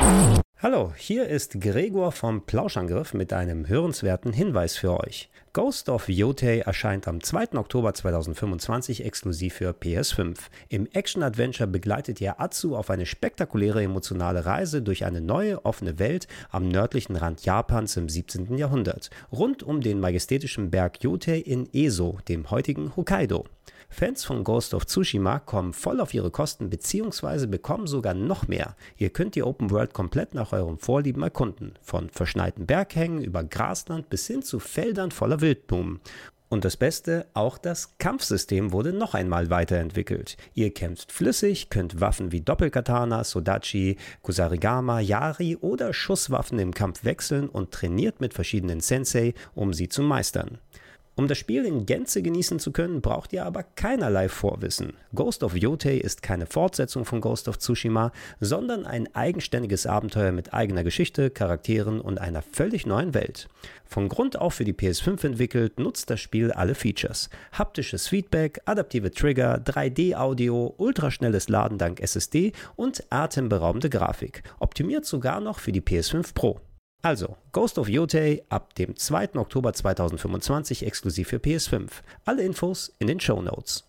Hallo, hier ist Gregor vom Plauschangriff mit einem hörenswerten Hinweis für euch. Ghost of Yotei erscheint am 2. Oktober 2025 exklusiv für PS5. Im Action-Adventure begleitet ihr Atsu auf eine spektakuläre emotionale Reise durch eine neue, offene Welt am nördlichen Rand Japans im 17. Jahrhundert, rund um den majestätischen Berg Yotei in Eso, dem heutigen Hokkaido. Fans von Ghost of Tsushima kommen voll auf ihre Kosten bzw. bekommen sogar noch mehr. Ihr könnt die Open World komplett nach euren Vorlieben erkunden. Von verschneiten Berghängen über Grasland bis hin zu Feldern voller Wildblumen. Und das Beste, auch das Kampfsystem wurde noch einmal weiterentwickelt. Ihr kämpft flüssig, könnt Waffen wie Doppelkatana, Sodachi, Kusarigama, Yari oder Schusswaffen im Kampf wechseln und trainiert mit verschiedenen Sensei, um sie zu meistern. Um das Spiel in Gänze genießen zu können, braucht ihr aber keinerlei Vorwissen. Ghost of Yotei ist keine Fortsetzung von Ghost of Tsushima, sondern ein eigenständiges Abenteuer mit eigener Geschichte, Charakteren und einer völlig neuen Welt. Von Grund auf für die PS5 entwickelt, nutzt das Spiel alle Features. Haptisches Feedback, adaptive Trigger, 3D-Audio, ultraschnelles Laden dank SSD und atemberaubende Grafik. Optimiert sogar noch für die PS5 Pro. Also, Ghost of Yotei ab dem 2. Oktober 2025 exklusiv für PS5. Alle Infos in den Shownotes.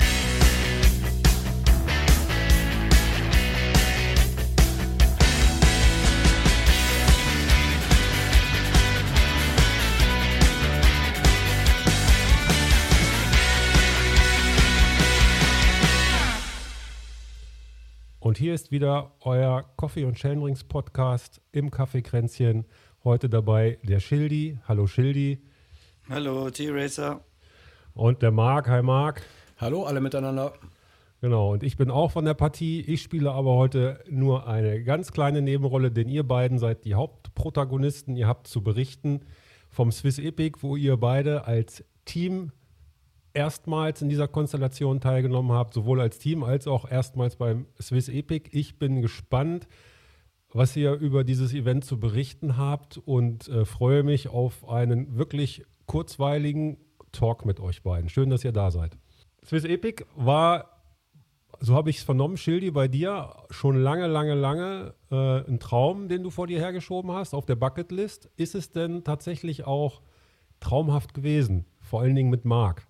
Und hier ist wieder euer Coffee und Chainrings Podcast im Kaffeekränzchen. Heute dabei der Schildi. Hallo Schildi. Hallo T-Racer. Und der Marc. Hi Marc. Hallo alle miteinander. Genau, und ich bin auch von der Partie. Ich spiele aber heute nur eine ganz kleine Nebenrolle, denn ihr beiden seid die Hauptprotagonisten. Ihr habt zu berichten vom Swiss Epic, wo ihr beide als Team erstmals in dieser Konstellation teilgenommen habt, sowohl als Team als auch erstmals beim Swiss Epic. Ich bin gespannt, was ihr über dieses Event zu berichten habt und freue mich auf einen wirklich kurzweiligen Talk mit euch beiden. Schön, dass ihr da seid. Swiss Epic war, so habe ich es vernommen, Schildi, bei dir schon lange ein Traum, den du vor dir hergeschoben hast auf der Bucketlist. Ist es denn tatsächlich auch traumhaft gewesen? Vor allen Dingen mit Marc.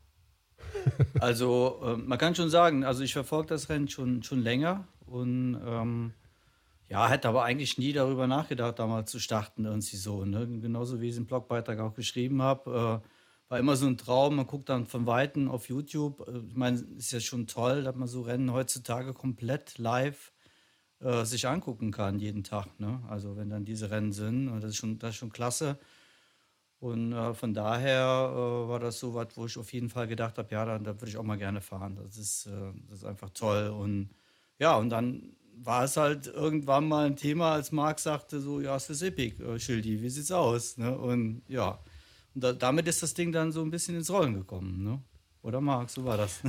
Also man kann schon sagen, also ich verfolge das Rennen schon länger und hätte aber eigentlich nie darüber nachgedacht, da mal zu starten irgendwie so. Ne? Genauso wie ich es im Blogbeitrag auch geschrieben habe, war immer so ein Traum. Man guckt dann von Weitem auf YouTube. Ich meine, ist ja schon toll, dass man so Rennen heutzutage komplett live sich angucken kann jeden Tag. Ne? Also wenn dann diese Rennen sind, das ist schon klasse. Und von daher war das so was, wo ich auf jeden Fall gedacht habe, ja, da würde ich auch mal gerne fahren. Das ist einfach toll. Und ja, und dann war es halt irgendwann mal ein Thema, als Marc sagte, so, ja, Swiss Epic, Schildi, wie sieht's aus? Ne? Und ja, und damit ist das Ding dann so ein bisschen ins Rollen gekommen. Ne? Oder Marc, so war das.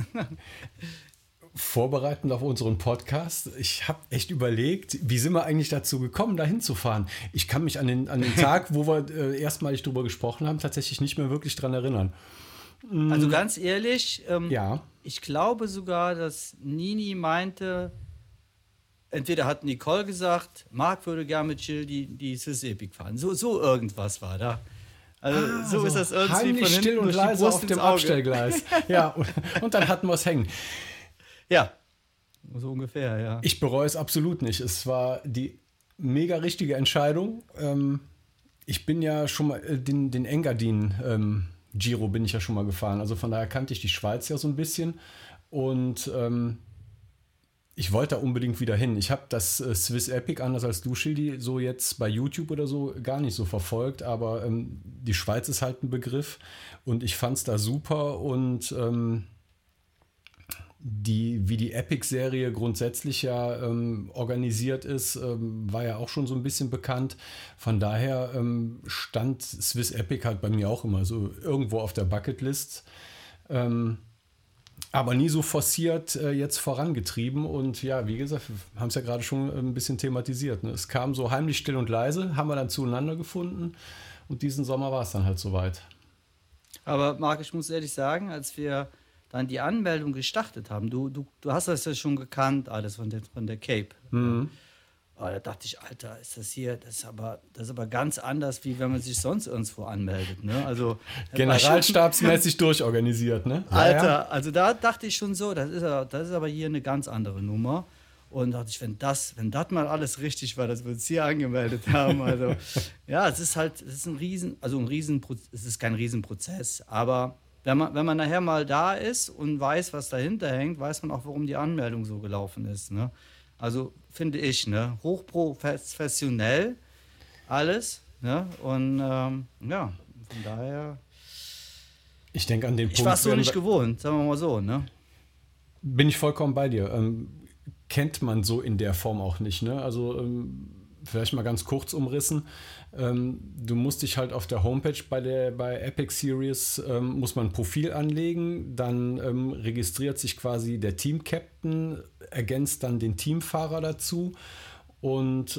Vorbereitend auf unseren Podcast, ich habe echt überlegt, wie sind wir eigentlich dazu gekommen, da hinzufahren. Ich kann mich an den Tag, wo wir erstmalig drüber gesprochen haben, tatsächlich nicht mehr wirklich dran erinnern. Also ganz ehrlich, ja. Ich glaube sogar, dass Nini meinte, entweder hat Nicole gesagt, Marc würde gerne mit Jill die Swiss Epic fahren. So irgendwas war da. Also so ist das irgendwie heimlich von still und leise auf dem Abstellgleis. Ja, und dann hatten wir es hängen. Ja, so ungefähr, ja. Ich bereue es absolut nicht. Es war die mega richtige Entscheidung. Ich bin ja schon mal den Engadin Giro bin ich ja schon mal gefahren. Also von daher kannte ich die Schweiz ja so ein bisschen. Und ich wollte da unbedingt wieder hin. Ich habe das Swiss Epic, anders als du, Schildi, so jetzt bei YouTube oder so gar nicht so verfolgt. Aber die Schweiz ist halt ein Begriff. Und ich fand es da super. Und wie die Epic-Serie grundsätzlich ja organisiert ist, war ja auch schon so ein bisschen bekannt. Von daher stand Swiss Epic halt bei mir auch immer so irgendwo auf der Bucketlist. Aber nie so forciert jetzt vorangetrieben. Und ja, wie gesagt, wir haben es ja gerade schon ein bisschen thematisiert. Ne? Es kam so heimlich still und leise, haben wir dann zueinander gefunden. Und diesen Sommer war es dann halt soweit. Aber Marc, ich muss ehrlich sagen, als wir dann die Anmeldung gestartet haben, du hast das ja schon gekannt, alles von der Cape. Mhm. Aber da dachte ich, Alter, das ist aber ganz anders, wie wenn man sich sonst irgendwo anmeldet. Ne? Also, generalstabsmäßig durchorganisiert, ne? Alter, also da dachte ich schon so, das ist aber hier eine ganz andere Nummer. Und dachte ich, wenn das mal alles richtig war, dass wir uns hier angemeldet haben. Also, ja, es ist kein Riesenprozess, aber wenn man nachher mal da ist und weiß, was dahinter hängt, weiß man auch, warum die Anmeldung so gelaufen ist. Ne? Also finde ich, ne? Hochprofessionell alles. Ne? Und ja, von daher. Ich denke an den Punkt. Ich war es so nicht gewohnt, sagen wir mal so. Ne? Bin ich vollkommen bei dir. Kennt man so in der Form auch nicht. Ne? Also vielleicht mal ganz kurz umrissen. Du musst dich halt auf der Homepage bei Epic Series muss man ein Profil anlegen, dann registriert sich quasi der Team-Captain, ergänzt dann den Teamfahrer dazu und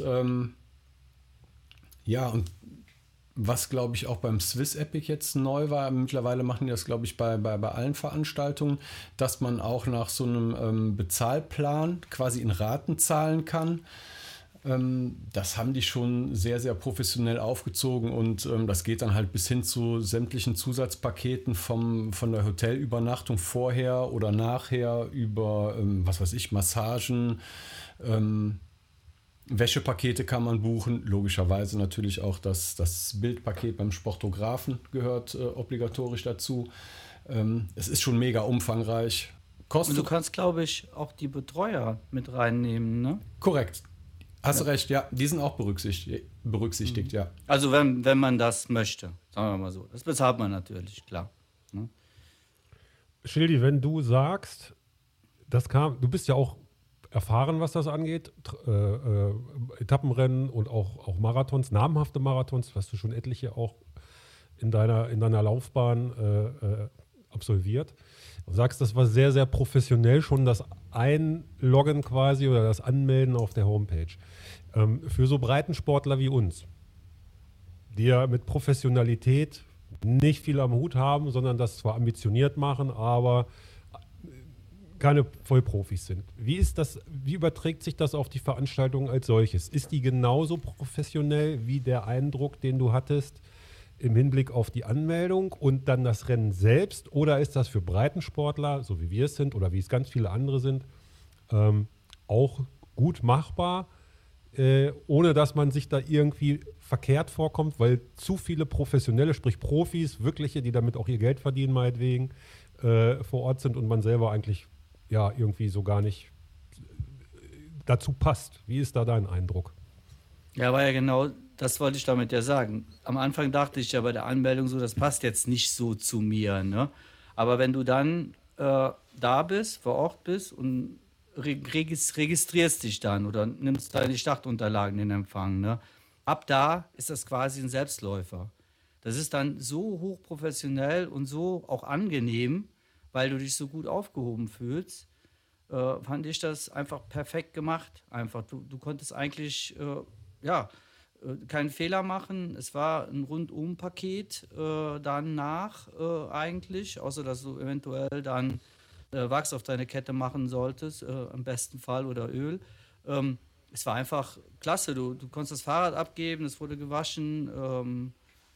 ja, und was, glaube ich, auch beim Swiss Epic jetzt neu war, mittlerweile machen die das, glaube ich, bei allen Veranstaltungen, dass man auch nach so einem Bezahlplan quasi in Raten zahlen kann. Das haben die schon sehr, sehr professionell aufgezogen und das geht dann halt bis hin zu sämtlichen Zusatzpaketen von der Hotelübernachtung vorher oder nachher über, was weiß ich, Massagen, Wäschepakete kann man buchen, logischerweise natürlich auch das Bildpaket beim Sportografen gehört obligatorisch dazu. Es ist schon mega umfangreich. Und du kannst, glaube ich, auch die Betreuer mit reinnehmen, ne? Korrekt. Hast du recht, ja, die sind auch berücksichtigt, ja. Also wenn man das möchte, sagen wir mal so. Das bezahlt man natürlich, klar. Ne? Schildi, wenn du sagst, du bist ja auch erfahren, was das angeht, Etappenrennen und auch Marathons, namhafte Marathons, hast du schon etliche auch in deiner Laufbahn absolviert. Du sagst, das war sehr, sehr professionell schon das Einloggen quasi oder das Anmelden auf der Homepage. Für so Breitensportler wie uns, die ja mit Professionalität nicht viel am Hut haben, sondern das zwar ambitioniert machen, aber keine Vollprofis sind. Wie überträgt sich das auf die Veranstaltung als solches? Ist die genauso professionell wie der Eindruck, den du hattest im Hinblick auf die Anmeldung und dann das Rennen selbst? Oder ist das für Breitensportler, so wie wir es sind oder wie es ganz viele andere sind, auch gut machbar, ohne dass man sich da irgendwie verkehrt vorkommt, weil zu viele Professionelle, sprich Profis, wirkliche, die damit auch ihr Geld verdienen, meinetwegen, vor Ort sind und man selber eigentlich ja irgendwie so gar nicht dazu passt. Wie ist da dein Eindruck? Ja, war ja genau, das wollte ich damit ja sagen. Am Anfang dachte ich ja bei der Anmeldung so, das passt jetzt nicht so zu mir. Ne? Aber wenn du dann da bist, vor Ort bist und registrierst dich dann oder nimmst deine Startunterlagen in Empfang, ne? Ab da ist das quasi ein Selbstläufer. Das ist dann so hochprofessionell und so auch angenehm, weil du dich so gut aufgehoben fühlst, fand ich das einfach perfekt gemacht. Einfach, du konntest eigentlich keinen Fehler machen. Es war ein Rundum-Paket danach eigentlich, außer dass du eventuell dann Wachs auf deine Kette machen solltest, im besten Fall oder Öl. Es war einfach klasse. Du konntest das Fahrrad abgeben, es wurde gewaschen.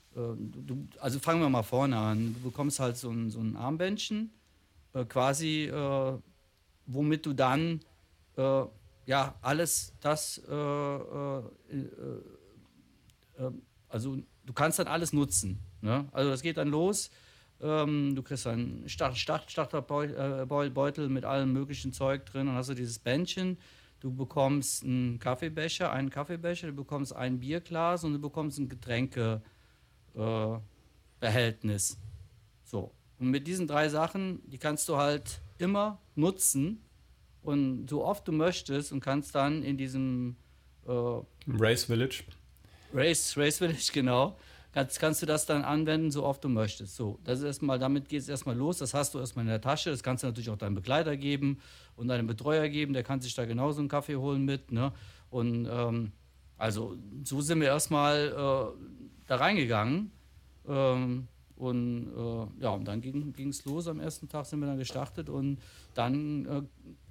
Also fangen wir mal vorne an. Du bekommst halt so ein Armbändchen, quasi, womit du dann alles das, also du kannst dann alles nutzen. Ne? Also das geht dann los. Du kriegst einen Starterbeutel mit allem möglichen Zeug drin und hast du dieses Bändchen. Du bekommst einen Kaffeebecher, du bekommst ein Bierglas und du bekommst ein Getränkebehältnis. So. Und mit diesen 3 Sachen, die kannst du halt immer nutzen und so oft du möchtest und kannst dann in diesem Race Village, genau, kannst du das dann anwenden, so oft du möchtest. So, das ist erstmal, damit geht es erstmal los, das hast du erstmal in der Tasche, das kannst du natürlich auch deinem Begleiter geben und deinem Betreuer geben, der kann sich da genauso einen Kaffee holen mit, ne? Und also so sind wir erstmal da reingegangen und dann ging es los, am ersten Tag sind wir dann gestartet und dann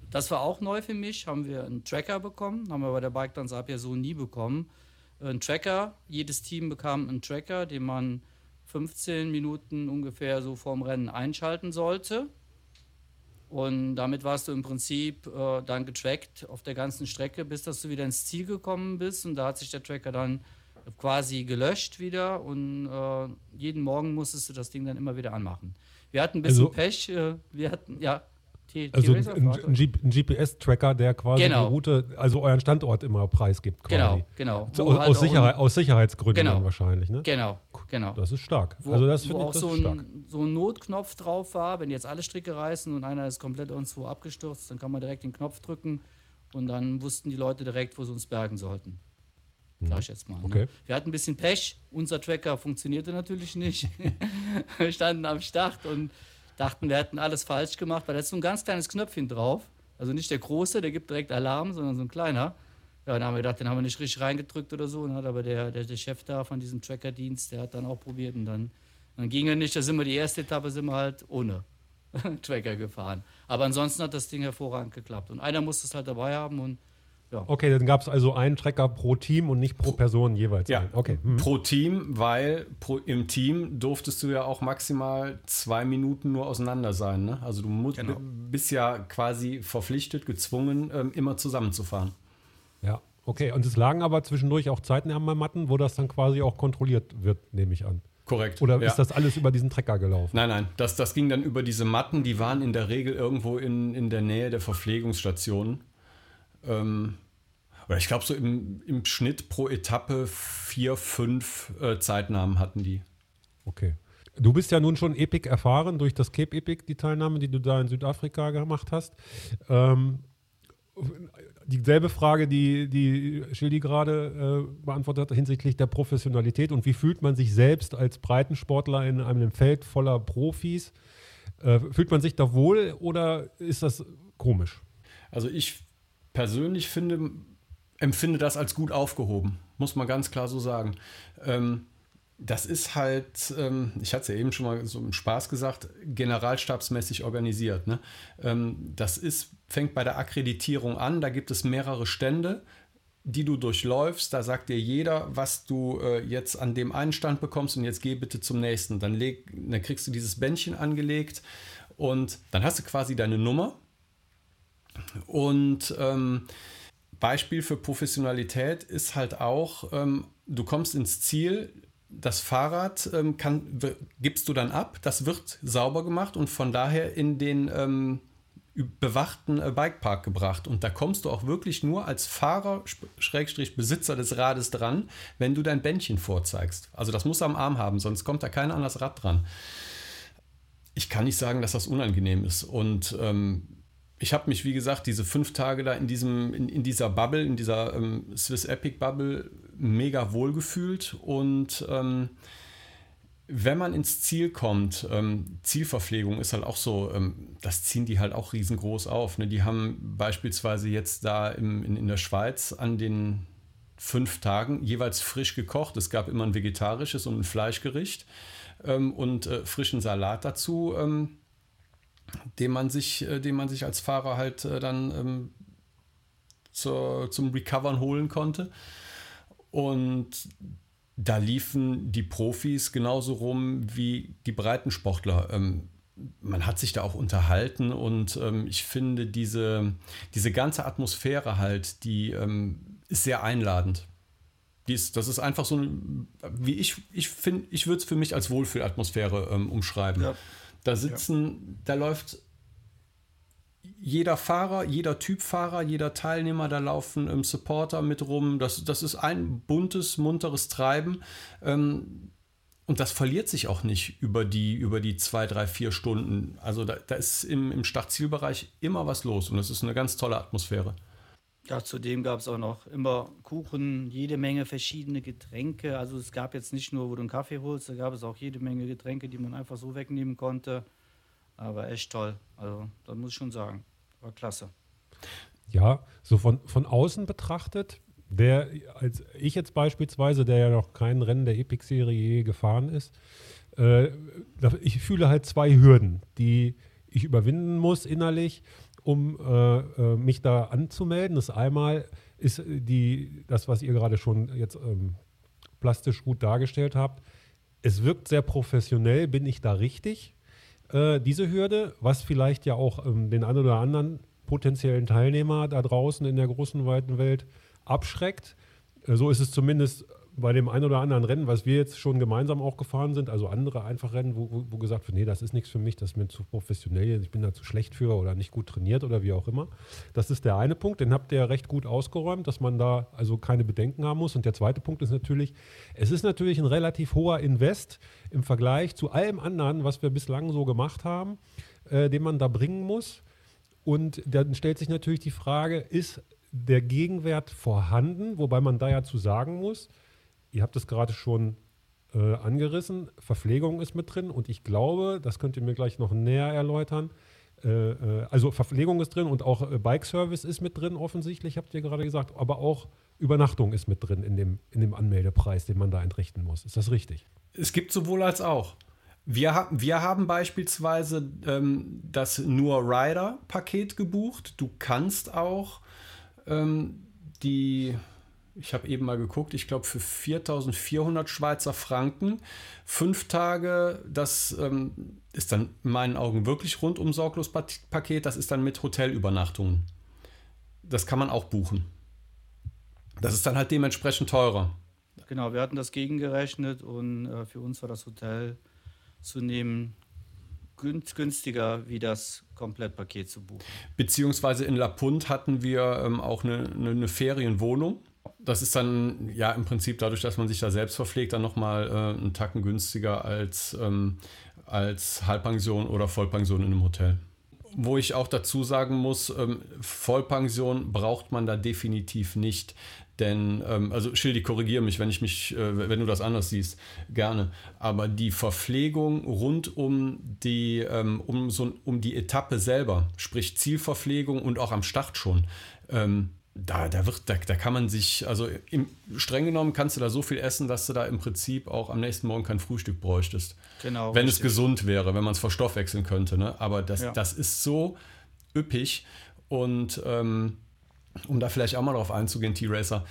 Das war auch neu für mich. Haben wir einen Tracker bekommen. Haben wir bei der Bike Dance Up ja so nie bekommen. Ein Tracker. Jedes Team bekam einen Tracker, den man 15 Minuten ungefähr so vorm Rennen einschalten sollte. Und damit warst du im Prinzip dann getrackt auf der ganzen Strecke, bis dass du wieder ins Ziel gekommen bist. Und da hat sich der Tracker dann quasi gelöscht wieder. Und jeden Morgen musstest du das Ding dann immer wieder anmachen. Wir hatten ein bisschen Pech. Wir hatten, ja. Also ein GPS-Tracker, der quasi die Route, also euren Standort immer preisgibt. Quasi. Genau. Aus Sicherheitsgründen dann wahrscheinlich, ne? Genau. Das ist stark. Das finde ich auch so ein Notknopf drauf war, wenn jetzt alle Stricke reißen und einer ist komplett irgendwo abgestürzt, dann kann man direkt den Knopf drücken und dann wussten die Leute direkt, wo sie uns bergen sollten. Sag ich jetzt mal. Okay. Ne? Wir hatten ein bisschen Pech, unser Tracker funktionierte natürlich nicht. Wir standen am Start und dachten, wir hätten alles falsch gemacht, weil da ist so ein ganz kleines Knöpfchen drauf. Also nicht der große, der gibt direkt Alarm, sondern so ein kleiner. Ja, dann haben wir gedacht, den haben wir nicht richtig reingedrückt oder so. Und hat aber der Chef da von diesem Trackerdienst, der hat dann auch probiert. Und dann ging er nicht, da sind wir die erste Etappe sind wir halt ohne Tracker gefahren. Aber ansonsten hat das Ding hervorragend geklappt. Und einer musste es halt dabei haben und ja. Okay, dann gab es also einen Tracker pro Team und nicht pro Person jeweils. Ja, okay. Pro Team, weil im Team durftest du ja auch maximal 2 Minuten nur auseinander sein. Ne? Also du bist ja quasi verpflichtet, gezwungen, immer zusammenzufahren. Ja, okay. Und es lagen aber zwischendurch auch Zeiten am Matten, wo das dann quasi auch kontrolliert wird, nehme ich an. Korrekt. Oder ist das alles über diesen Tracker gelaufen? Nein, das ging dann über diese Matten, die waren in der Regel irgendwo in der Nähe der Verpflegungsstationen. Oder ich glaube, so im Schnitt pro Etappe 4, 5 Zeitnahmen hatten die. Okay. Du bist ja nun schon Epic erfahren durch das Cape Epic, die Teilnahme, die du da in Südafrika gemacht hast. Dieselbe Frage, die Schildi gerade beantwortet hat, hinsichtlich der Professionalität und wie fühlt man sich selbst als Breitensportler in einem Feld voller Profis? Fühlt man sich da wohl oder ist das komisch? Also ich persönlich empfinde das als gut aufgehoben, muss man ganz klar so sagen. Das ist halt, ich hatte es ja eben schon mal so im Spaß gesagt, generalstabsmäßig organisiert. Ne? Das fängt bei der Akkreditierung an, da gibt es mehrere Stände, die du durchläufst. Da sagt dir jeder, was du jetzt an dem einen Stand bekommst und jetzt geh bitte zum nächsten. Dann kriegst du dieses Bändchen angelegt und dann hast du quasi deine Nummer. Und Beispiel für Professionalität ist halt auch, du kommst ins Ziel, das Fahrrad gibst du dann ab, das wird sauber gemacht und von daher in den bewachten Bikepark gebracht. Und da kommst du auch wirklich nur als Fahrer, Besitzer des Rades dran, wenn du dein Bändchen vorzeigst. Also das musst du am Arm haben, sonst kommt da keiner an das Rad dran. Ich kann nicht sagen, dass das unangenehm ist. Und ich habe mich, wie gesagt, diese 5 Tage da in dieser Bubble, in dieser Swiss Epic Bubble mega wohl gefühlt. Und wenn man ins Ziel kommt, Zielverpflegung ist halt auch so, das ziehen die halt auch riesengroß auf. Ne? Die haben beispielsweise jetzt da in der Schweiz an den 5 Tagen jeweils frisch gekocht. Es gab immer ein vegetarisches und ein Fleischgericht und frischen Salat dazu, den man sich als Fahrer halt dann zum Recovern holen konnte. Und da liefen die Profis genauso rum wie die Breitensportler. Man hat sich da auch unterhalten und ich finde diese ganze Atmosphäre halt, die ist sehr einladend. Das ist einfach so, wie ich würde es für mich als Wohlfühlatmosphäre umschreiben. Ja. Da läuft jeder Fahrer, jeder Typ Fahrer, jeder Teilnehmer, da laufen Supporter mit rum. Das ist ein buntes, munteres Treiben. Und das verliert sich auch nicht über die 2, 3, 4 Stunden. Also da ist im Start-Ziel-Bereich immer was los und das ist eine ganz tolle Atmosphäre. Ja, zudem gab es auch noch immer Kuchen, jede Menge verschiedene Getränke. Also es gab jetzt nicht nur, wo du einen Kaffee holst, da gab es auch jede Menge Getränke, die man einfach so wegnehmen konnte. Aber echt toll. Also das muss ich schon sagen. War klasse. Ja, so von außen betrachtet, als ich jetzt beispielsweise, der ja noch kein Rennen der Epic-Serie je gefahren ist, ich fühle halt 2 Hürden, die ich überwinden muss innerlich. um mich da anzumelden. Das einmal ist das, was ihr gerade schon jetzt plastisch gut dargestellt habt. Es wirkt sehr professionell, bin ich da richtig? Diese Hürde, was vielleicht ja auch den einen oder anderen potenziellen Teilnehmer da draußen in der großen, weiten Welt abschreckt. So ist es zumindest bei dem einen oder anderen Rennen, was wir jetzt schon gemeinsam auch gefahren sind, also andere einfach Rennen, wo gesagt wird, nee, das ist nichts für mich, das ist mir zu professionell, ich bin da zu schlecht für oder nicht gut trainiert oder wie auch immer. Das ist der eine Punkt, den habt ihr ja recht gut ausgeräumt, dass man da also keine Bedenken haben muss. Und der zweite Punkt ist natürlich, es ist natürlich ein relativ hoher Invest im Vergleich zu allem anderen, was wir bislang so gemacht haben, den man da bringen muss. Und dann stellt sich natürlich die Frage, ist der Gegenwert vorhanden, wobei man da ja zu sagen muss, ihr habt es gerade schon angerissen, Verpflegung ist mit drin und ich glaube, das könnt ihr mir gleich noch näher erläutern, also Verpflegung ist drin und auch Bike-Service ist mit drin offensichtlich, habt ihr gerade gesagt, aber auch Übernachtung ist mit drin in dem Anmeldepreis, den man da entrichten muss. Ist das richtig? Es gibt sowohl als auch. Wir haben beispielsweise das Nur Rider-Paket gebucht. Du kannst auch ich habe eben mal geguckt, ich glaube für 4.400 Schweizer Franken, 5 Tage, das ist dann in meinen Augen wirklich rundum sorglos Paket, das ist dann mit Hotelübernachtungen. Das kann man auch buchen. Das ist dann halt dementsprechend teurer. Genau, wir hatten das gegengerechnet und für uns war das Hotel zu nehmen günstiger, wie das Komplettpaket zu buchen. Beziehungsweise in La Punt hatten wir auch eine Ferienwohnung. Das ist dann ja im Prinzip dadurch, dass man sich da selbst verpflegt, dann nochmal einen Tacken günstiger als Halbpension oder Vollpension in einem Hotel. Wo ich auch dazu sagen muss, Vollpension braucht man da definitiv nicht. Denn, also Schildi, korrigiere mich, wenn du das anders siehst, gerne. Aber die Verpflegung rund um die Etappe selber, sprich Zielverpflegung und auch am Start schon, da kann man sich, also streng genommen kannst du da so viel essen, dass du da im Prinzip auch am nächsten Morgen kein Frühstück bräuchtest. Genau. Wenn es gesund wäre, wenn man es verstoffwechseln könnte. Ne? Aber das ist so üppig und um da vielleicht auch mal drauf einzugehen, T-Racer,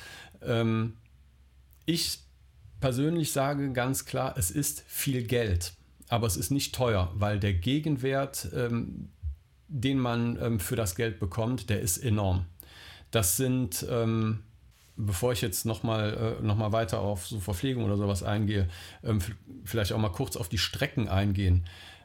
ich persönlich sage ganz klar, es ist viel Geld, aber es ist nicht teuer, weil der Gegenwert, den man für das Geld bekommt, der ist enorm. Das sind, bevor ich jetzt noch mal weiter auf so Verpflegung oder sowas eingehe, vielleicht auch mal kurz auf die Strecken eingehen.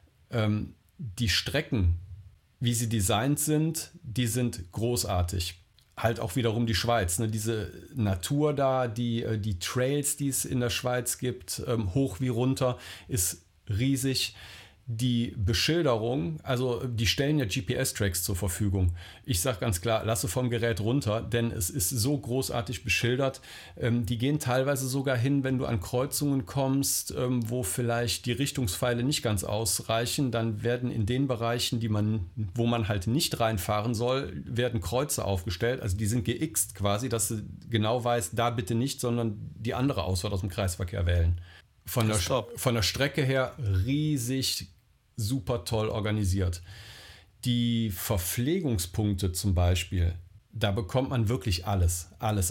Die Strecken, wie sie designt sind, die sind großartig. Halt auch wiederum die Schweiz, ne? Diese Natur da, die Trails, die es in der Schweiz gibt, hoch wie runter, ist riesig. Die Beschilderung, also die stellen ja GPS-Tracks zur Verfügung. Ich sage ganz klar, lasse vom Gerät runter, denn es ist so großartig beschildert. Die gehen teilweise sogar hin, wenn du an Kreuzungen kommst, wo vielleicht die Richtungspfeile nicht ganz ausreichen, dann werden in den Bereichen, wo man halt nicht reinfahren soll, werden Kreuze aufgestellt. Also die sind geixt quasi, dass du genau weißt, da bitte nicht, sondern die andere Ausfahrt aus dem Kreisverkehr wählen. Von der Strecke her riesig, super toll organisiert. Die Verpflegungspunkte zum Beispiel, da bekommt man wirklich alles.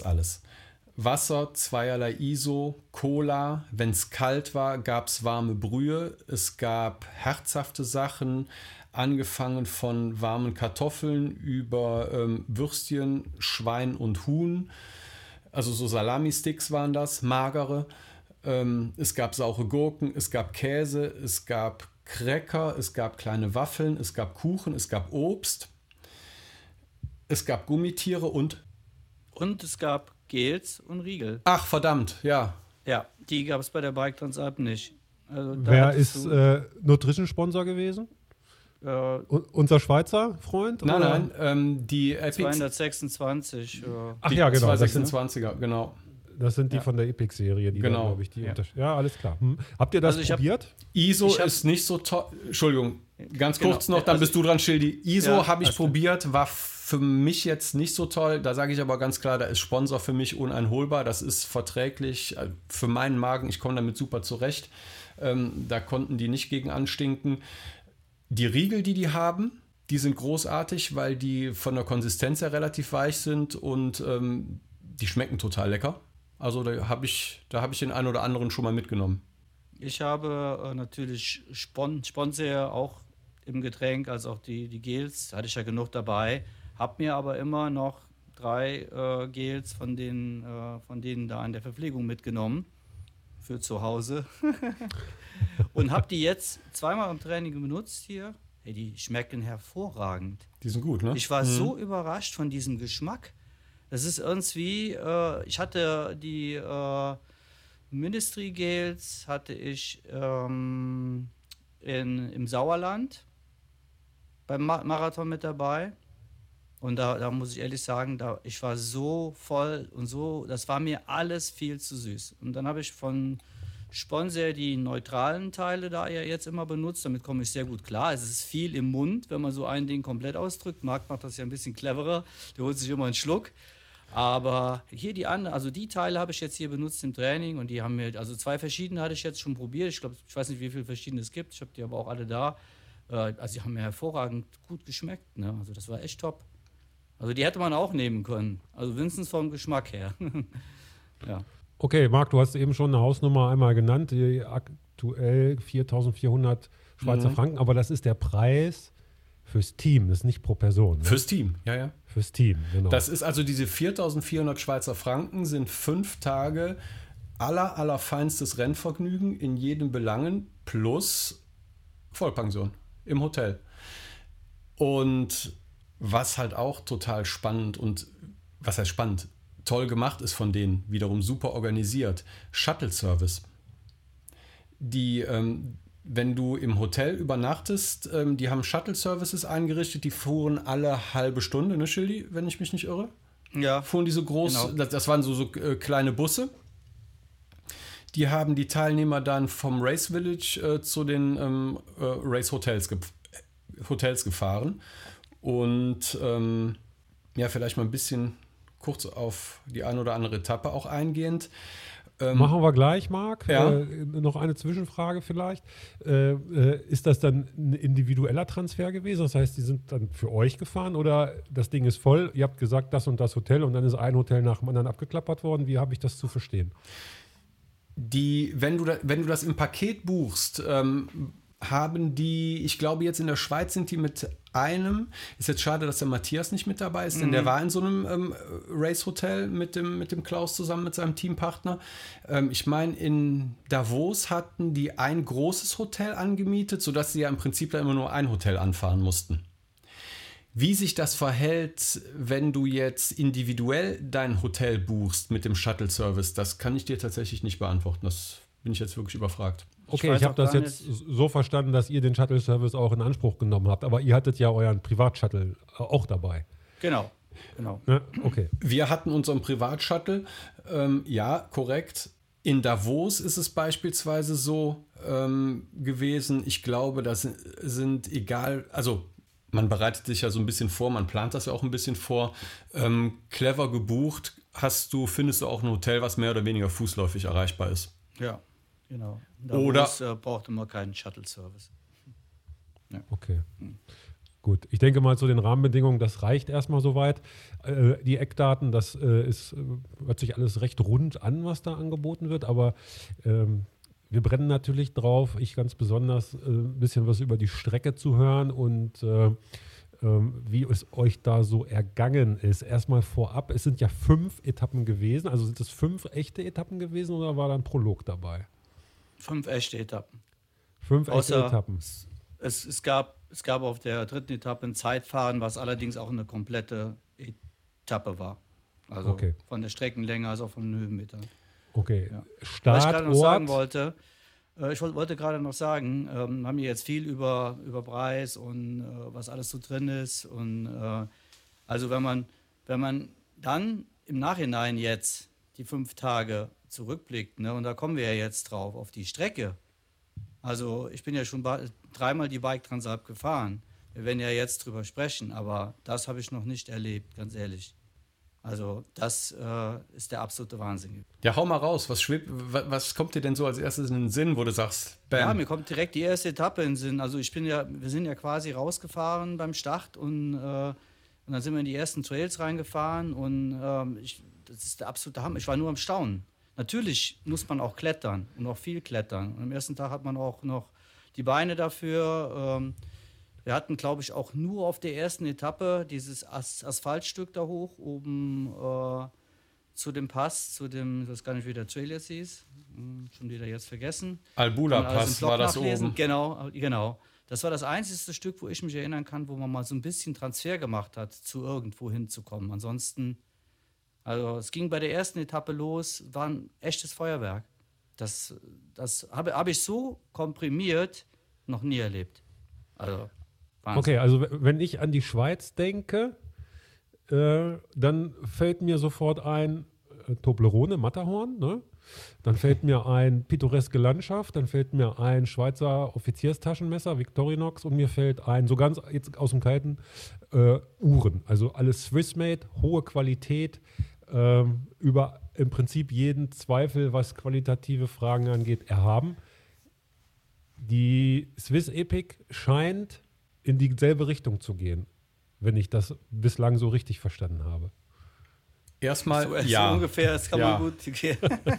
Wasser, zweierlei ISO, Cola, wenn es kalt war, gab es warme Brühe, es gab herzhafte Sachen, angefangen von warmen Kartoffeln über Würstchen, Schwein und Huhn, also so Salami-Sticks waren das, magere. Es gab saure Gurken, es gab Käse, es gab Cracker, es gab kleine Waffeln, es gab Kuchen, es gab Obst, es gab Gummitiere und es gab Gels und Riegel. Ach, verdammt, ja. Ja, die gab es bei der Bike Transalp nicht. Also, wer ist Nutrition-Sponsor gewesen? Unser Schweizer Freund? Nein, die Epic 226. Ach ja, genau. 226er, genau. Das sind die von der Epic-Serie, die genau. glaube ich, ja, alles klar. Habt ihr das probiert? ISO ist nicht so toll. Entschuldigung, ganz kurz noch, dann bist du dran, Schildi. ISO habe ich probiert, war für mich jetzt nicht so toll. Da sage ich aber ganz klar, da ist Sponsor für mich uneinholbar. Das ist verträglich für meinen Magen. Ich komme damit super zurecht. Da konnten die nicht gegen anstinken. Die Riegel, die haben, Die sind großartig, weil die von der Konsistenz her relativ weich sind und die schmecken total lecker. Also da habe ich den einen oder anderen schon mal mitgenommen. Ich habe natürlich Sponsor auch im Getränk, als auch die Gels, hatte ich ja genug dabei. Hab mir aber immer noch 3 Gels von denen da an der Verpflegung mitgenommen für zu Hause. Und habe die jetzt zweimal im Training benutzt hier. Hey, die schmecken hervorragend. Die sind gut, ne? Ich war so überrascht von diesem Geschmack. Das ist irgendwie, ich hatte die Ministry Gels hatte ich im Sauerland beim Marathon mit dabei. Und da muss ich ehrlich sagen, ich war so voll und so, das war mir alles viel zu süß. Und dann habe ich von Sponsor die neutralen Teile da ja jetzt immer benutzt, damit komme ich sehr gut klar. Es ist viel im Mund, wenn man so ein Ding komplett ausdrückt. Marc macht das ja ein bisschen cleverer, der holt sich immer einen Schluck. Aber hier die anderen, also die Teile habe ich jetzt hier benutzt im Training und die haben mir, also 2 verschiedene hatte ich jetzt schon probiert. Ich glaube, ich weiß nicht, wie viele verschiedene es gibt. Ich habe die aber auch alle da. Also die haben mir hervorragend gut geschmeckt. Ne? Also das war echt top. Also die hätte man auch nehmen können. Also wenigstens vom Geschmack her. Ja. Okay, Marc, du hast eben schon eine Hausnummer einmal genannt, die aktuell 4.400 Schweizer Franken, aber das ist der Preis fürs Team, das ist nicht pro Person. Ne? Fürs Team, ja. Fürs Team, genau. Das ist also diese 4.400 Schweizer Franken sind 5 Tage allerfeinstes Rennvergnügen in jedem Belangen plus Vollpension im Hotel. Und was halt auch total spannend und, was heißt spannend, toll gemacht ist von denen, wiederum super organisiert, Shuttle-Service. Die, wenn du im Hotel übernachtest, die haben Shuttle-Services eingerichtet, die fuhren alle halbe Stunde, ne Schildi, wenn ich mich nicht irre? Ja. Fuhren die so groß, Genau. das waren so kleine Busse. Die haben die Teilnehmer dann vom Race Village zu den Race Hotels gefahren. Und ja, vielleicht mal ein bisschen kurz auf die eine oder andere Etappe auch eingehend. Machen wir gleich, Marc. Ja. Noch eine Zwischenfrage vielleicht. Ist das dann ein individueller Transfer gewesen? Das heißt, die sind dann für euch gefahren oder das Ding ist voll, ihr habt gesagt, das und das Hotel und dann ist ein Hotel nach dem anderen abgeklappert worden. Wie habe ich das zu verstehen? Wenn du das im Paket buchst, haben die, ich glaube jetzt in der Schweiz sind die mit einem, ist jetzt schade, dass der Matthias nicht mit dabei ist, denn der war in so einem Race-Hotel mit dem Klaus zusammen mit seinem Teampartner. Ich meine, in Davos hatten die ein großes Hotel angemietet, sodass sie ja im Prinzip da immer nur ein Hotel anfahren mussten. Wie sich das verhält, wenn du jetzt individuell dein Hotel buchst mit dem Shuttle-Service, das kann ich dir tatsächlich nicht beantworten. Das bin ich jetzt wirklich überfragt. Okay, ich habe das jetzt so verstanden, dass ihr den Shuttle-Service auch in Anspruch genommen habt, aber ihr hattet ja euren Privatshuttle auch dabei. Genau. Ne? Okay. Wir hatten unseren Privatshuttle, ja, korrekt. In Davos ist es beispielsweise so gewesen, ich glaube, das sind egal, also man bereitet sich ja so ein bisschen vor, man plant das ja auch ein bisschen vor. Clever gebucht, findest du auch ein Hotel, was mehr oder weniger fußläufig erreichbar ist. Ja, genau. Oder braucht immer keinen Shuttle-Service. Ja. Okay. Gut, ich denke mal zu den Rahmenbedingungen, das reicht erstmal soweit. Die Eckdaten, das hört sich alles recht rund an, was da angeboten wird, aber wir brennen natürlich drauf, ich ganz besonders, ein bisschen was über die Strecke zu hören und wie es euch da so ergangen ist. Erstmal vorab, es sind ja 5 Etappen gewesen, also sind es 5 echte Etappen gewesen oder war da ein Prolog dabei? 5 echte Etappen. 5 echte Etappen. Es gab auf der 3. Etappe ein Zeitfahren, was allerdings auch eine komplette Etappe war. Also Okay. von der Streckenlänge als auch von den Höhenmetern. Okay, Ja. Was ich gerade noch sagen Startort. wollte, ich wollte gerade noch sagen, haben wir jetzt viel über Preis und was alles so drin ist. Und also wenn man dann im Nachhinein jetzt die 5 Tage zurückblickt, ne, und da kommen wir ja jetzt drauf, auf die Strecke. Also ich bin ja schon 3-mal die Bike Transalp gefahren. Wir werden ja jetzt drüber sprechen, aber das habe ich noch nicht erlebt, ganz ehrlich. Also das ist der absolute Wahnsinn. Ja, hau mal raus. Was kommt dir denn so als erstes in den Sinn, wo du sagst, bam? Ja, mir kommt direkt die erste Etappe in den Sinn. Also wir sind ja quasi rausgefahren beim Start und dann sind wir in die ersten Trails reingefahren und das ist der absolute Hammer. Ich war nur am Staunen. Natürlich muss man auch klettern und auch viel klettern. Und am ersten Tag hat man auch noch die Beine dafür. Wir hatten, glaube ich, auch nur auf der ersten Etappe dieses Asphaltstück da hoch, oben zu dem Pass, ich weiß gar nicht, wie der Trail jetzt hieß, schon wieder jetzt vergessen. Albula-Pass war das oben. Genau. Das war das einzige Stück, wo ich mich erinnern kann, wo man mal so ein bisschen Transfer gemacht hat, zu irgendwo hinzukommen. Ansonsten, also es ging bei der ersten Etappe los, war ein echtes Feuerwerk. Das habe ich so komprimiert noch nie erlebt. Also Wahnsinn. Okay, also wenn ich an die Schweiz denke, dann fällt mir sofort ein Toblerone, Matterhorn, ne? Dann fällt mir ein pittoreske Landschaft, dann fällt mir ein Schweizer Offizierstaschenmesser, Victorinox, und mir fällt ein, so ganz jetzt aus dem Kalten, Uhren. Also alles Swissmade, hohe Qualität, über im Prinzip jeden Zweifel, was qualitative Fragen angeht, erhaben. Die Swiss Epic scheint in dieselbe Richtung zu gehen, wenn ich das bislang so richtig verstanden habe. Erstmal, so ja. ungefähr, das kann Ja. man gut. Ja,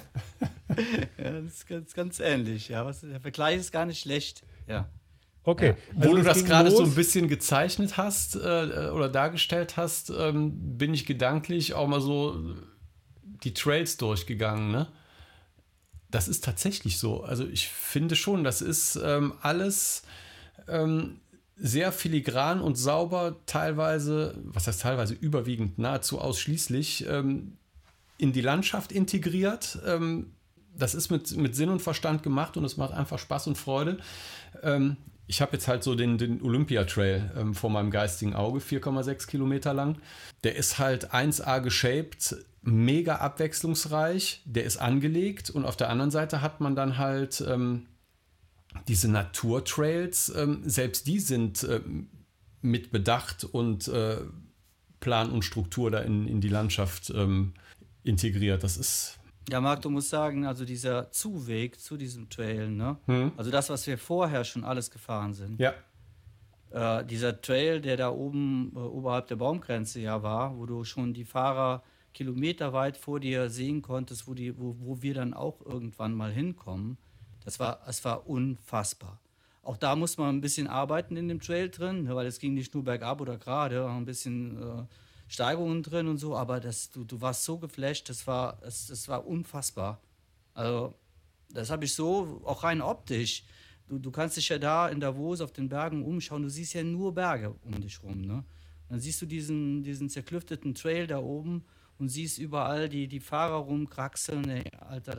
das ist ganz ähnlich. Ja, der Vergleich ist gar nicht schlecht. Ja. Okay. Wo also du es das ging gerade so los. ein bisschen gezeichnet hast oder dargestellt hast, bin ich gedanklich auch mal so die Trails durchgegangen. Ne? Das ist tatsächlich so. Also ich finde schon, das ist alles sehr filigran und sauber, teilweise, was heißt teilweise, überwiegend, nahezu ausschließlich in die Landschaft integriert. Das ist mit Sinn und Verstand gemacht und es macht einfach Spaß und Freude. Ich habe jetzt halt so den Olympia-Trail vor meinem geistigen Auge, 4,6 Kilometer lang. Der ist halt 1A geshaped, mega abwechslungsreich, der ist angelegt und auf der anderen Seite hat man dann halt diese Naturtrails, selbst die sind mit Bedacht und Plan und Struktur da in die Landschaft integriert. Das ist... Ja, Marc, du musst sagen, also dieser Zuweg zu diesem Trail, ne? Also das, was wir vorher schon alles gefahren sind. Ja. Dieser Trail, der da oben oberhalb der Baumgrenze ja war, wo du schon die Fahrer kilometerweit vor dir sehen konntest, wo wir dann auch irgendwann mal hinkommen, es war unfassbar. Auch da muss man ein bisschen arbeiten in dem Trail drin, ne, weil es ging nicht nur bergab oder gerade, auch ein bisschen Steigungen drin und so, aber du warst so geflasht, das war unfassbar. Also das habe ich so, auch rein optisch. Du kannst dich ja da in Davos auf den Bergen umschauen, du siehst ja nur Berge um dich rum. Ne? Dann siehst du diesen zerklüfteten Trail da oben und siehst überall die Fahrer rumkraxeln. Ey, Alter,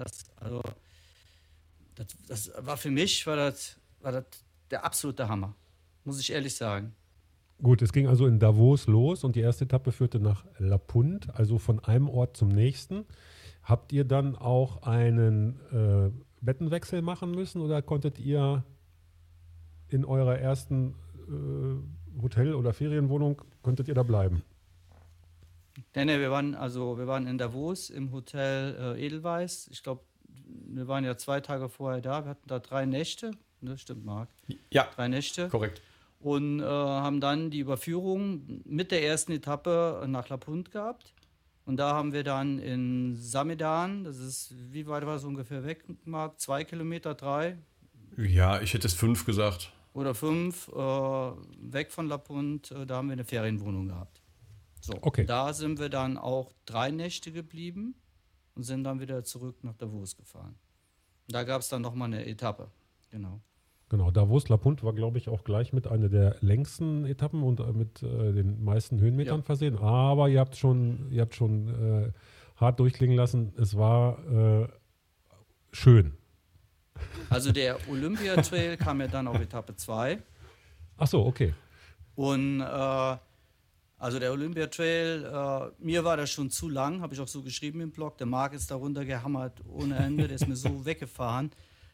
das war für mich war das der absolute Hammer, muss ich ehrlich sagen. Gut, es ging also in Davos los und die erste Etappe führte nach La Punt, also von einem Ort zum nächsten. Habt ihr dann auch einen Bettenwechsel machen müssen oder konntet ihr in eurer ersten Hotel- oder Ferienwohnung, konntet ihr da bleiben? Nee, wir waren in Davos im Hotel Edelweiss. Ich glaube, wir waren ja 2 Tage vorher da. Wir hatten da 3 Nächte. Ne, stimmt, Marc? Ja, 3 Nächte. korrekt. Und haben dann die Überführung mit der ersten Etappe nach La Punt gehabt. Und da haben wir dann in Samedan, das ist, wie weit war es ungefähr weg, Marc? 2 Kilometer, 3? Ja, ich hätte es 5 gesagt. Oder 5, weg von La Punt, da haben wir eine Ferienwohnung gehabt. So, Okay. Da sind wir dann auch 3 Nächte geblieben und sind dann wieder zurück nach Davos gefahren. Da gab es dann nochmal eine Etappe, genau. Genau, Davos La Punt war, glaube ich, auch gleich mit einer der längsten Etappen und mit den meisten Höhenmetern versehen. Aber ihr habt schon hart durchklingen lassen. Es war schön. Also der Olympia-Trail kam ja dann auf Etappe 2. Ach so, okay. Und also der Olympia-Trail, mir war das schon zu lang, habe ich auch so geschrieben im Blog. Der Marc ist da runtergehammert ohne Ende, der ist mir so weggefahren.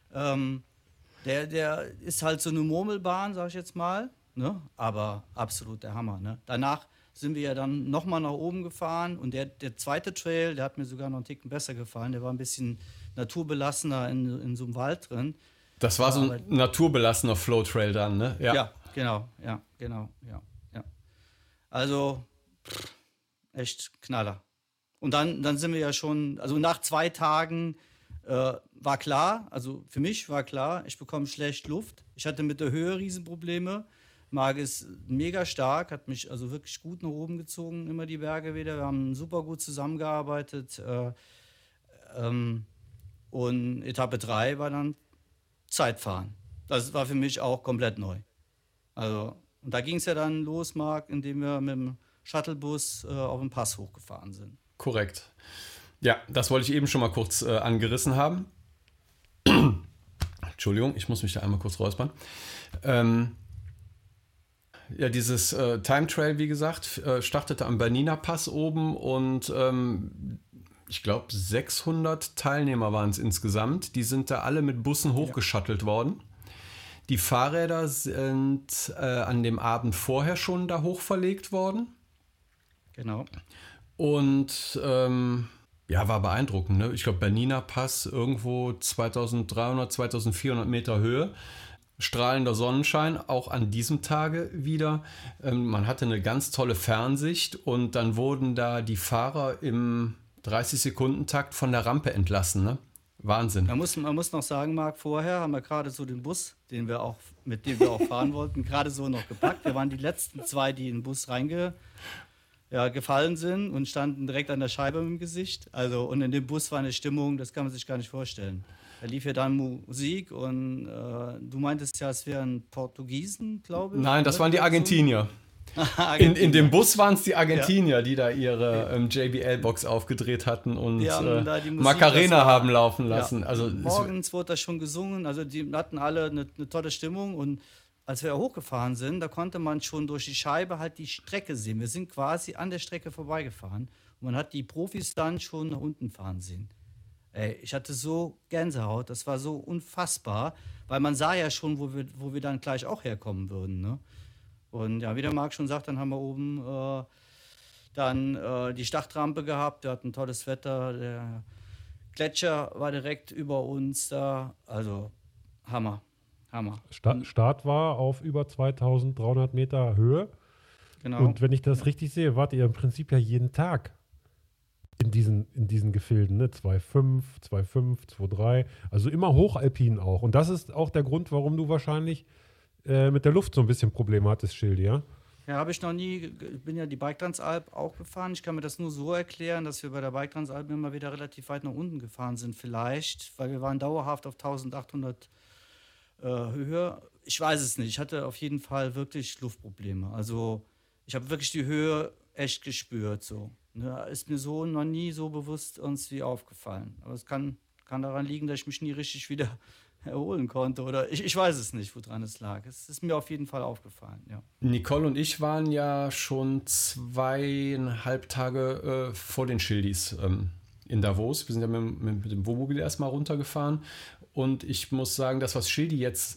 Der ist halt so eine Murmelbahn, sag ich jetzt mal, ne? Aber absolut der Hammer. Ne? Danach sind wir ja dann nochmal nach oben gefahren. Und der zweite Trail, der hat mir sogar noch einen Ticken besser gefallen. Der war ein bisschen naturbelassener in so einem Wald drin. Das war so ein naturbelassener Flow-Trail dann, ne? Ja, genau. Also, echt Knaller. Und dann sind wir ja schon, also nach 2 Tagen war klar, also für mich war klar, ich bekomme schlecht Luft. Ich hatte mit der Höhe Riesenprobleme. Marc ist mega stark, hat mich also wirklich gut nach oben gezogen, immer die Berge wieder. Wir haben super gut zusammengearbeitet. Und Etappe 3 war dann Zeitfahren. Das war für mich auch komplett neu. Also, und da ging es ja dann los, Marc, indem wir mit dem Shuttlebus auf den Pass hochgefahren sind. Korrekt. Ja, das wollte ich eben schon mal kurz angerissen haben. Entschuldigung, ich muss mich da einmal kurz räuspern. Ja, dieses Time Trail, wie gesagt, startete am Bernina Pass oben und ich glaube 600 Teilnehmer waren es insgesamt. Die sind da alle mit Bussen hochgeschuttelt worden. Die Fahrräder sind an dem Abend vorher schon da hochverlegt worden. Genau. Und ja, war beeindruckend. Ne? Ich glaube, Bernina Pass irgendwo 2300, 2400 Meter Höhe. Strahlender Sonnenschein, auch an diesem Tage wieder. Man hatte eine ganz tolle Fernsicht und dann wurden da die Fahrer im 30-Sekunden-Takt von der Rampe entlassen. Ne? Wahnsinn. Man muss noch sagen, Marc, vorher haben wir gerade so den Bus, mit dem wir auch fahren wollten, gerade so noch gepackt. Wir waren die letzten 2, die in den Bus gefallen sind und standen direkt an der Scheibe mit dem Gesicht. Also, und in dem Bus war eine Stimmung, das kann man sich gar nicht vorstellen. Da lief ja dann Musik und du meintest ja, es wären Portugiesen, glaube ich. Nein, das waren die Argentinier. In dem Bus waren es die Argentinier, die da ihre JBL-Box aufgedreht hatten und die Musik, Macarena haben laufen lassen. Ja, also morgens wurde das schon gesungen, also die hatten alle eine tolle Stimmung und als wir hochgefahren sind, da konnte man schon durch die Scheibe halt die Strecke sehen. Wir sind quasi an der Strecke vorbeigefahren und man hat die Profis dann schon nach unten fahren sehen. Ey, ich hatte so Gänsehaut, das war so unfassbar, weil man sah ja schon, wo wir dann gleich auch herkommen würden. Ne? Und ja, wie der Marc schon sagt, dann haben wir oben die Startrampe gehabt, wir hatten tolles Wetter, der Gletscher war direkt über uns da, also Hammer. Start war auf über 2300 Meter Höhe. Genau. Und wenn ich das richtig sehe, wart ihr im Prinzip ja jeden Tag in diesen Gefilden, ne? 2,5, 2,5, 2,3, also immer hochalpin auch. Und das ist auch der Grund, warum du wahrscheinlich mit der Luft so ein bisschen Probleme hattest, Schildi, ja? Ja, habe ich noch nie. Ich bin ja die Bike Transalp auch gefahren. Ich kann mir das nur so erklären, dass wir bei der Bike Transalp immer wieder relativ weit nach unten gefahren sind. Vielleicht, weil wir waren dauerhaft auf 1800 Höhe. Ich weiß es nicht. Ich hatte auf jeden Fall wirklich Luftprobleme. Also ich habe wirklich die Höhe echt gespürt. So. Ne, ist mir so noch nie so bewusst irgendwie aufgefallen. Aber es kann daran liegen, dass ich mich nie richtig wieder erholen konnte. Oder ich weiß es nicht, woran es lag. Es ist mir auf jeden Fall aufgefallen, ja. Nicole und ich waren ja schon 2,5 Tage vor den Schildis in Davos. Wir sind ja mit dem Wohnmobil erstmal runtergefahren. Und ich muss sagen, das, was Schildi jetzt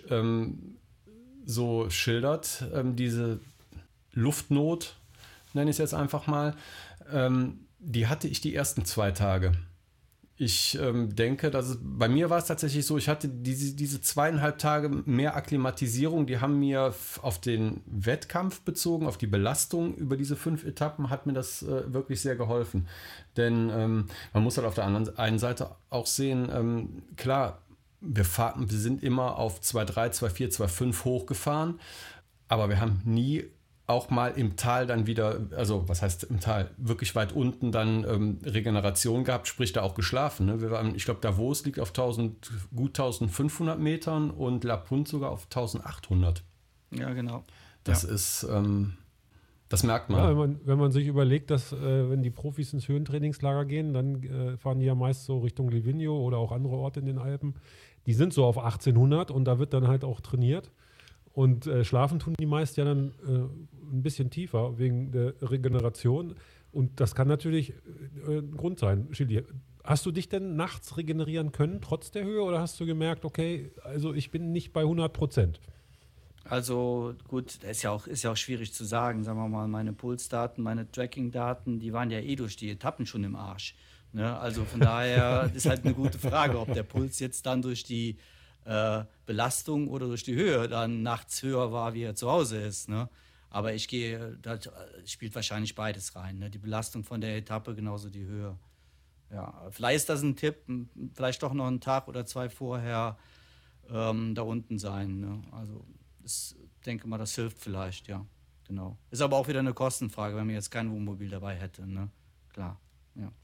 so schildert, diese Luftnot, nenne ich es jetzt einfach mal, die hatte ich die ersten 2 Tage. Ich denke, bei mir war es tatsächlich so, ich hatte diese 2,5 Tage mehr Akklimatisierung, die haben mir auf den Wettkampf bezogen, auf die Belastung über diese 5 Etappen, hat mir das wirklich sehr geholfen. Denn man muss halt auf der einen Seite auch sehen, klar, wir sind immer auf 2,3, 2,4, 2,5 hochgefahren, aber wir haben nie auch mal im Tal dann wieder, also was heißt im Tal, wirklich weit unten dann Regeneration gehabt, sprich da auch geschlafen. Ne? Wir waren, ich glaube, Davos liegt auf gut 1500 Metern und La Punt sogar auf 1800. Ja, genau. Das ist, das merkt man. Ja, wenn man sich überlegt, dass wenn die Profis ins Höhentrainingslager gehen, dann fahren die ja meist so Richtung Livigno oder auch andere Orte in den Alpen. Die sind so auf 1800 und da wird dann halt auch trainiert. Und schlafen tun die meist ja dann ein bisschen tiefer wegen der Regeneration. Und das kann natürlich ein Grund sein. Schildi, hast du dich denn nachts regenerieren können, trotz der Höhe? Oder hast du gemerkt, okay, also ich bin nicht bei 100%? Also gut, das ist ja auch schwierig zu sagen. Sagen wir mal, meine Pulsdaten, meine Tracking-Daten, die waren ja durch die Etappen schon im Arsch. Ne? Also von daher ist halt eine gute Frage, ob der Puls jetzt dann durch die Belastung oder durch die Höhe dann nachts höher war, wie er zu Hause ist. Ne? Aber das spielt wahrscheinlich beides rein. Ne? Die Belastung von der Etappe, genauso die Höhe. Ja, vielleicht ist das ein Tipp, vielleicht doch noch einen Tag oder zwei vorher da unten sein. Ne? Also ich denke mal, das hilft vielleicht, ja. Genau. Ist aber auch wieder eine Kostenfrage, wenn man jetzt kein Wohnmobil dabei hätte. Ne? Klar, ja.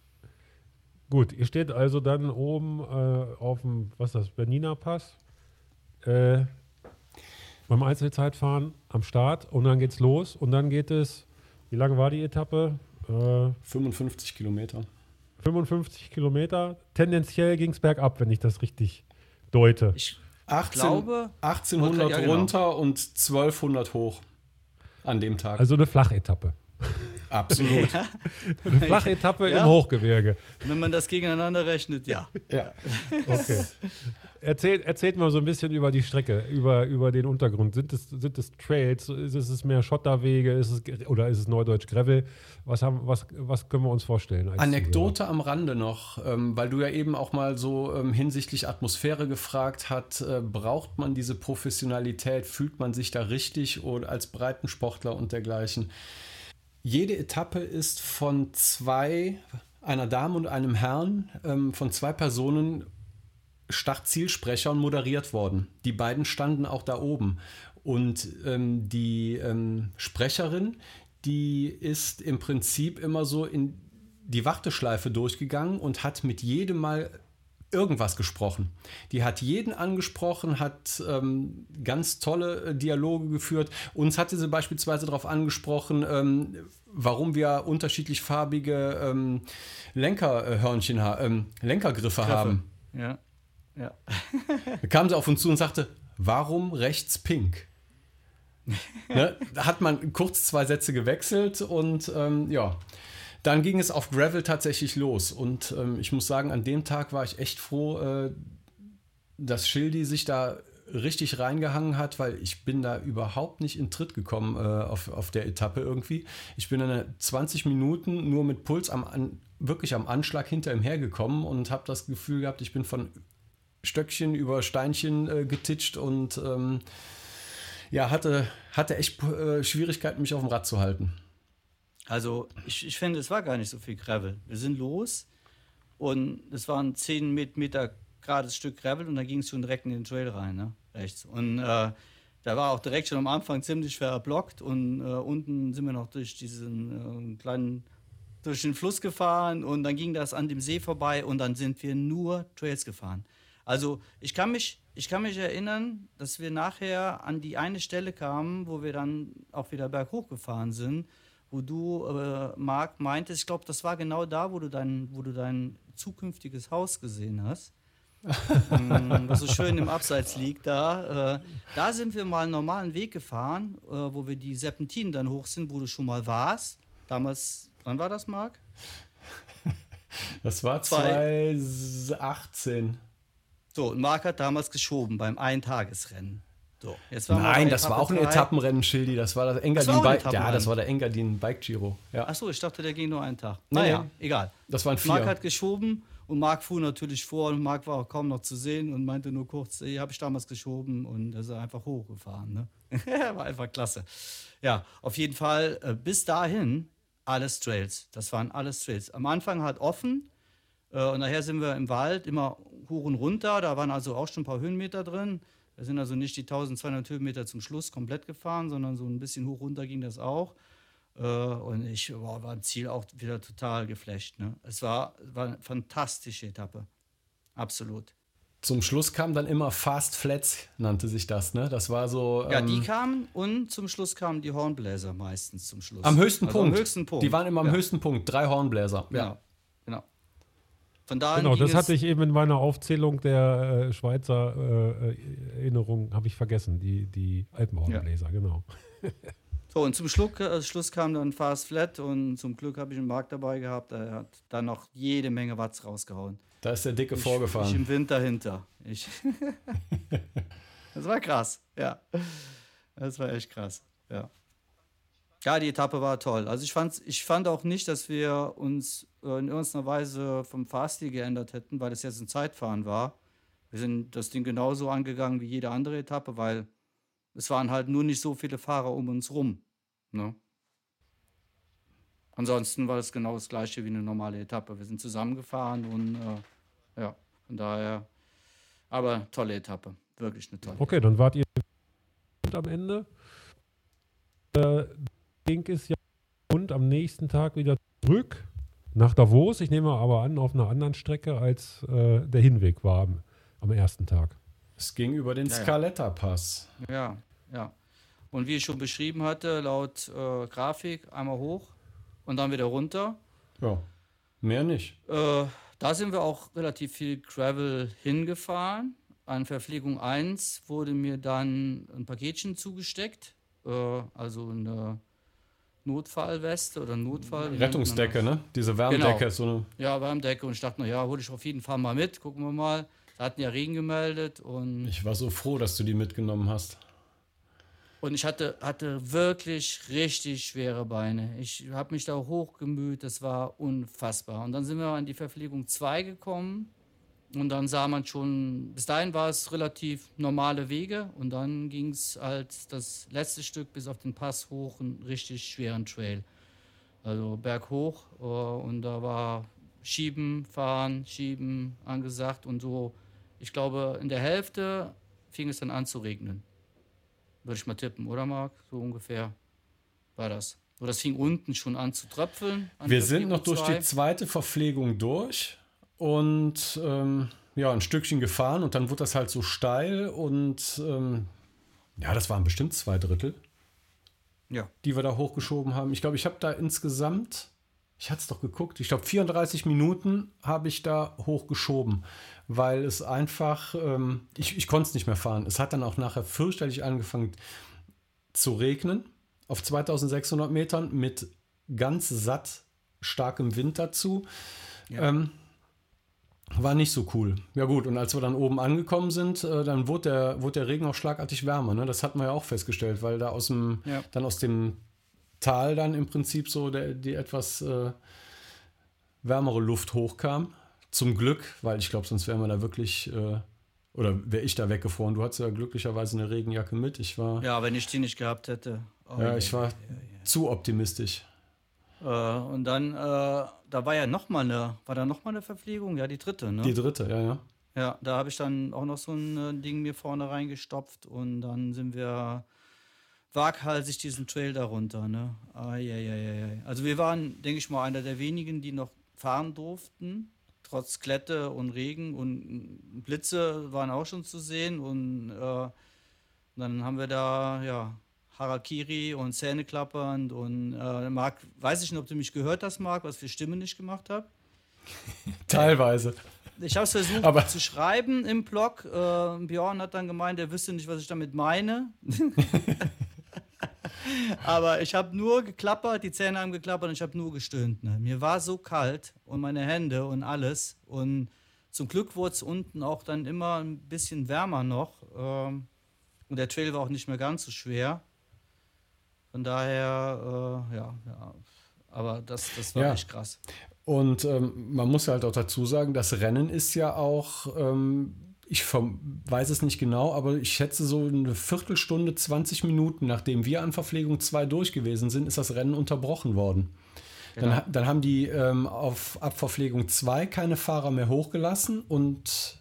Gut, ihr steht also dann oben auf dem, Bernina Pass, beim Einzelzeitfahren am Start und dann geht's los und dann geht es, wie lange war die Etappe? 55 Kilometer. 55 Kilometer. Tendenziell ging es bergab, wenn ich das richtig deute. Ich 18, glaube, 1800 ja, genau. runter und 1200 hoch an dem Tag. Also eine Flachetappe. Absolut. Eine Flachetappe Ja. im Hochgebirge. Wenn man das gegeneinander rechnet, ja. Ja. Okay. Erzählt mal so ein bisschen über die Strecke, über den Untergrund. Sind es Trails? Ist es mehr Schotterwege? Oder ist es Neudeutsch Gravel? Was können wir uns vorstellen? als Anekdote am Rande noch, weil du ja eben auch mal so hinsichtlich Atmosphäre gefragt hast, braucht man diese Professionalität, fühlt man sich da richtig oder als Breitensportler und dergleichen? Jede Etappe ist von einer Dame und einem Herrn, von zwei Personen Start-Zielsprechern moderiert worden. Die beiden standen auch da oben. Und die Sprecherin, die ist im Prinzip immer so in die Warteschleife durchgegangen und hat mit jedem mal irgendwas gesprochen. Die hat jeden angesprochen, hat ganz tolle Dialoge geführt. Uns hatte sie beispielsweise darauf angesprochen, warum wir unterschiedlich farbige Lenkergriffe haben. Ja. Ja. Da kam sie auf uns zu und sagte, warum rechts pink? Ne? Da hat man kurz 2 Sätze gewechselt und ja, dann ging es auf Gravel tatsächlich los. Und ich muss sagen, an dem Tag war ich echt froh, dass Schildi sich da richtig reingehangen hat, weil ich bin da überhaupt nicht in Tritt gekommen auf der Etappe irgendwie. Ich bin dann 20 Minuten nur mit Puls wirklich am Anschlag hinter ihm hergekommen und habe das Gefühl gehabt, ich bin von Stöckchen über Steinchen getitscht und ja, hatte echt Schwierigkeiten, mich auf dem Rad zu halten. Also ich finde, es war gar nicht so viel Gravel. Wir sind los und es waren 10 Meter gerades Stück Gravel und da ging es schon direkt in den Trail rein, ne? Rechts. Und da war auch direkt schon am Anfang ziemlich verblockt und unten sind wir noch durch diesen durch den Fluss gefahren und dann ging das an dem See vorbei und dann sind wir nur Trails gefahren. Also ich kann mich erinnern, dass wir nachher an die eine Stelle kamen, wo wir dann auch wieder berghoch gefahren sind, wo du, Marc, meintest, ich glaube, das war genau da, wo du dein zukünftiges Haus gesehen hast. Was so schön im Abseits liegt da. Da sind wir mal einen normalen Weg gefahren, wo wir die Serpentinen dann hoch sind, wo du schon mal warst. Damals, wann war das, Marc? Das war 2018. So, und Marc hat damals geschoben beim Eintagesrennen. So, jetzt Nein, das war auch ein Etappenrennen, Schildi. Das war das Engadin Bike. Ja, das war der Engadin Bike Giro. Ja. Achso, ich dachte, der ging nur einen Tag. Nee, Naja, egal. Das waren 4. Marc hat geschoben und Marc fuhr natürlich vor und Marc war auch kaum noch zu sehen und meinte nur kurz, habe ich damals geschoben und er ist einfach hochgefahren. Ne? War einfach klasse. Ja, auf jeden Fall bis dahin alles Trails. Das waren alles Trails. Am Anfang halt offen und nachher sind wir im Wald immer hoch und runter. Da waren also auch schon ein paar Höhenmeter drin. Wir sind also nicht die 1200 Höhenmeter zum Schluss komplett gefahren, sondern so ein bisschen hoch runter ging das auch. Und ich war im Ziel auch wieder total geflasht. Ne? Es war eine fantastische Etappe. Absolut. Zum Schluss kam dann immer Fast Flats, nannte sich das. Ne? Das war so. Ja, die kamen und zum Schluss kamen die Hornbläser meistens zum Schluss. Am höchsten also Punkt. Am höchsten Punkt. Die waren immer am höchsten Punkt. 3 Hornbläser. Ja, genau. Von daher Genau, das hatte ich eben in meiner Aufzählung der Schweizer Erinnerung, habe ich vergessen, die Alpenhornbläser, genau. So, und zum Schluss kam dann Fast Flat und zum Glück habe ich einen Marc dabei gehabt, der hat dann noch jede Menge Watts rausgehauen. Da ist der Dicke vorgefahren. Ich im Wind dahinter. Das war krass, ja. Das war echt krass, ja. Ja, die Etappe war toll. Also ich fand auch nicht, dass wir uns in irgendeiner Weise vom Fahrstil geändert hätten, weil das jetzt ein Zeitfahren war. Wir sind das Ding genauso angegangen wie jede andere Etappe, weil es waren halt nur nicht so viele Fahrer um uns rum. Ne? Ansonsten war es genau das gleiche wie eine normale Etappe. Wir sind zusammengefahren und ja, von daher, aber tolle Etappe. Wirklich eine tolle. Okay, dann wart ihr am Ende. Ging es ja und am nächsten Tag wieder zurück nach Davos. Ich nehme aber an, auf einer anderen Strecke als der Hinweg war am ersten Tag. Es ging über den Scarletta-Pass. Ja, ja. Und wie ich schon beschrieben hatte, laut Grafik einmal hoch und dann wieder runter. Ja, mehr nicht. Da sind wir auch relativ viel Gravel hingefahren. An Verpflegung 1 wurde mir dann ein Paketchen zugesteckt. Also eine Notfallweste oder Rettungsdecke, ne? Diese Wärmdecke. Genau. So eine Ja, Wärmdecke. Und ich dachte, hole ich auf jeden Fall mal mit. Gucken wir mal. Da hatten ja Regen gemeldet. Und ich war so froh, dass du die mitgenommen hast. ich hatte wirklich richtig schwere Beine. Ich habe mich da hochgemüht. Das war unfassbar. Und dann sind wir an die Verpflegung 2 gekommen. Und dann sah man schon, bis dahin war es relativ normale Wege. Und dann ging es halt das letzte Stück bis auf den Pass hoch, einen richtig schweren Trail. Also berghoch. Und da war Schieben, Fahren, Schieben angesagt. Und so, ich glaube, in der Hälfte fing es dann an zu regnen. Würde ich mal tippen, oder Marc? So ungefähr war das. So, das fing unten schon an zu tröpfeln. Wir sind noch durch die zweite Verpflegung durch. Und ein Stückchen gefahren und dann wurde das halt so steil und das waren bestimmt 2/3, die wir da hochgeschoben haben. Ich glaube, ich habe da insgesamt, ich hatte es doch geguckt, ich glaube 34 Minuten habe ich da hochgeschoben, weil es einfach, ich konnte es nicht mehr fahren. Es hat dann auch nachher fürchterlich angefangen zu regnen auf 2600 Metern mit ganz satt starkem Wind dazu. Ja. War nicht so cool. Ja gut, und als wir dann oben angekommen sind, dann wurde der Regen auch schlagartig wärmer. Ne? Das hatten wir ja auch festgestellt, weil da aus dem Tal dann im Prinzip so die etwas wärmere Luft hochkam. Zum Glück, weil ich glaube, sonst wären wir da wirklich, oder wäre ich da weggefroren. Du hattest ja glücklicherweise eine Regenjacke mit. Ja, wenn ich die nicht gehabt hätte. Ich war zu optimistisch. Und dann, da war ja noch mal eine Verpflegung? Ja, die dritte, ne? Die dritte, ja. Ja, da habe ich dann auch noch so ein Ding mir vorne reingestopft und dann sind wir waghalsig diesen Trail darunter, ne? Also wir waren, denke ich mal, einer der wenigen, die noch fahren durften, trotz Glätte und Regen und Blitze waren auch schon zu sehen und dann haben wir da, Harakiri und Zähneklappernd und Marc, weiß ich nicht, ob du mich gehört hast, Marc, was für Stimmen ich gemacht habe? Teilweise. Ich habe es versucht zu schreiben im Blog. Björn hat dann gemeint, er wüsste nicht, was ich damit meine. Aber ich habe nur geklappert, die Zähne haben geklappert und ich habe nur gestöhnt. Ne? Mir war so kalt und meine Hände und alles. Und zum Glück wurde es unten auch dann immer ein bisschen wärmer noch. Und der Trail war auch nicht mehr ganz so schwer. Von daher, aber das war echt krass. Und man muss halt auch dazu sagen, das Rennen ist ja auch, ich weiß es nicht genau, aber ich schätze so eine Viertelstunde, 20 Minuten, nachdem wir an Verpflegung 2 durch gewesen sind, ist das Rennen unterbrochen worden. Genau. Dann haben die ab Verpflegung 2 keine Fahrer mehr hochgelassen und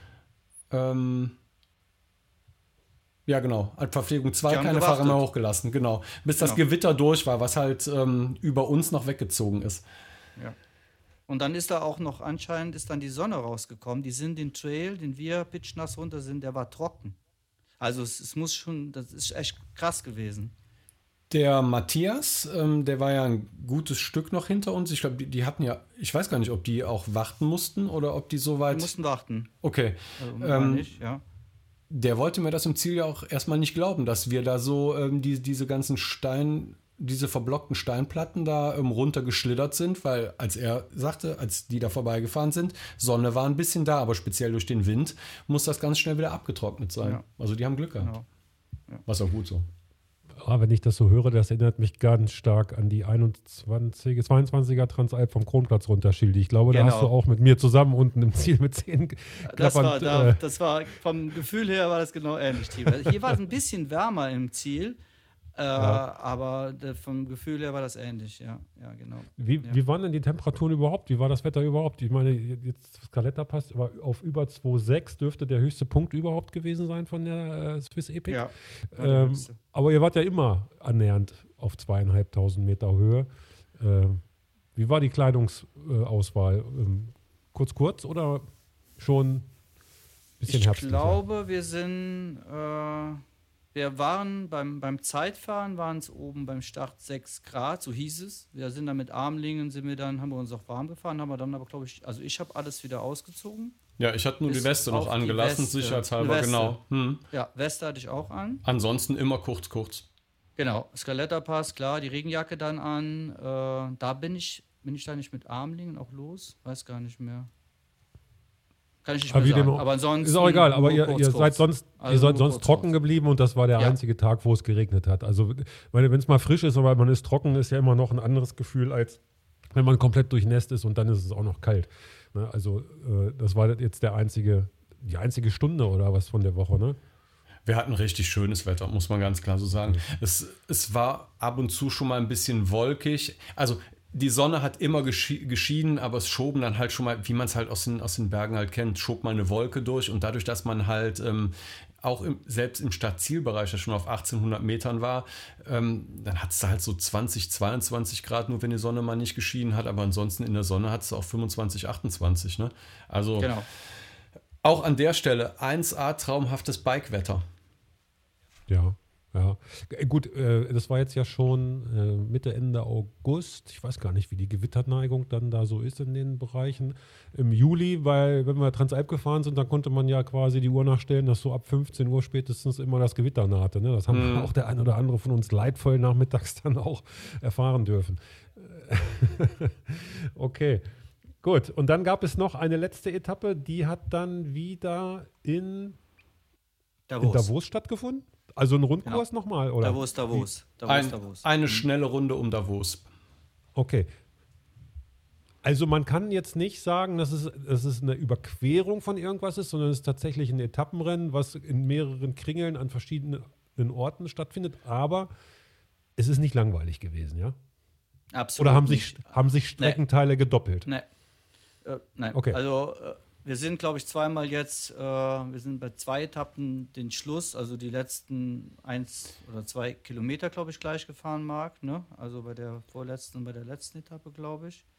ab Verpflegung 2 keine Fahrer mehr hochgelassen, genau. Bis das Gewitter durch war, was halt über uns noch weggezogen ist. Ja. Und dann ist da auch noch, anscheinend ist dann die Sonne rausgekommen. Die sind den Trail, den wir pitchnass runter sind, der war trocken. Also es muss schon, das ist echt krass gewesen. Der Matthias, der war ja ein gutes Stück noch hinter uns. Ich glaube, die hatten ja, ich weiß gar nicht, ob die auch warten mussten oder ob die so weit... Die mussten warten. Okay. Nicht, ja. Der wollte mir das im Ziel ja auch erstmal nicht glauben, dass wir da so diese ganzen diese verblockten Steinplatten da runtergeschlittert sind, weil als er sagte, als die da vorbeigefahren sind, Sonne war ein bisschen da, aber speziell durch den Wind muss das ganz schnell wieder abgetrocknet sein. Ja. Also die haben Glück gehabt. Genau. Ja. Was auch gut so. Wenn ich das so höre, das erinnert mich ganz stark an die 22er Transalp vom Kronplatz runter, Schildi. Ich glaube, da hast du auch mit mir zusammen unten im Ziel mit 10 klappern. Das war vom Gefühl her war das genau ähnlich. Hier war es ein bisschen wärmer im Ziel, aber vom Gefühl her war das ähnlich. Ja, genau. Wie waren denn die Temperaturen überhaupt? Wie war das Wetter überhaupt? Ich meine, jetzt Skaletta passt, aber auf über 2,6 dürfte der höchste Punkt überhaupt gewesen sein von der Swiss Epic. Ja. Aber ihr wart ja immer annähernd auf 2.500 Meter Höhe. Wie war die Kleidungsauswahl? Kurz oder schon ein bisschen herbstlicher? Ich glaube, wir waren beim Zeitfahren waren es oben beim Start 6 Grad, so hieß es. Wir sind dann mit Armlingen, haben wir uns auch warm gefahren, haben wir dann aber, glaube ich, also ich habe alles wieder ausgezogen. Ja, ich hatte nur die Weste noch angelassen, sicherheitshalber, genau. Ja, Weste hatte ich auch an. Ansonsten immer kurz. Genau, Skaletta-Pass, klar, die Regenjacke dann an. Da bin ich da nicht mit Armlingen auch los? Weiß gar nicht mehr. Kann ich nicht mehr sagen. Aber ansonsten ist auch egal, aber ihr seid sonst trocken geblieben und das war der einzige Tag, wo es geregnet hat. Also wenn es mal frisch ist, aber man ist trocken, ist ja immer noch ein anderes Gefühl, als wenn man komplett durchnässt ist und dann ist es auch noch kalt. Ne? Also das war jetzt die einzige Stunde oder was von der Woche, ne? Wir hatten richtig schönes Wetter, muss man ganz klar so sagen. Es war ab und zu schon mal ein bisschen wolkig. Also die Sonne hat immer geschienen, aber es schoben dann halt schon mal, wie man es halt aus den Bergen halt kennt, schob mal eine Wolke durch. Und dadurch, dass man halt auch selbst im Stadtzielbereich, der schon auf 1800 Metern war, dann hat es da halt so 20, 22 Grad, nur wenn die Sonne mal nicht geschienen hat. Aber ansonsten in der Sonne hat es auch 25, 28. Ne? Also genau. Auch an der Stelle 1A traumhaftes Bikewetter. Ja. Gut, das war jetzt ja schon Mitte, Ende August. Ich weiß gar nicht, wie die Gewitterneigung dann da so ist in den Bereichen. Im Juli, weil wenn wir Transalp gefahren sind, dann konnte man ja quasi die Uhr nachstellen, dass so ab 15 Uhr spätestens immer das Gewitter nahte. Ne? Das haben auch der ein oder andere von uns leidvoll nachmittags dann auch erfahren dürfen. Okay, gut. Und dann gab es noch eine letzte Etappe, die hat dann wieder in Davos stattgefunden? Also ein Rundkurs nochmal, oder? Davos. Eine schnelle Runde um Davos. Okay. Also man kann jetzt nicht sagen, dass es eine Überquerung von irgendwas ist, sondern es ist tatsächlich ein Etappenrennen, was in mehreren Kringeln an verschiedenen Orten stattfindet. Aber es ist nicht langweilig gewesen, ja? Absolut. Oder haben sich Streckenteile gedoppelt? Nein. Okay. Also wir sind, glaube ich, zweimal jetzt, wir sind bei 2 Etappen den Schluss, also die letzten 1 oder 2 Kilometer, glaube ich, gleich gefahren, Marc, ne? Also bei der vorletzten und bei der letzten Etappe, glaube ich.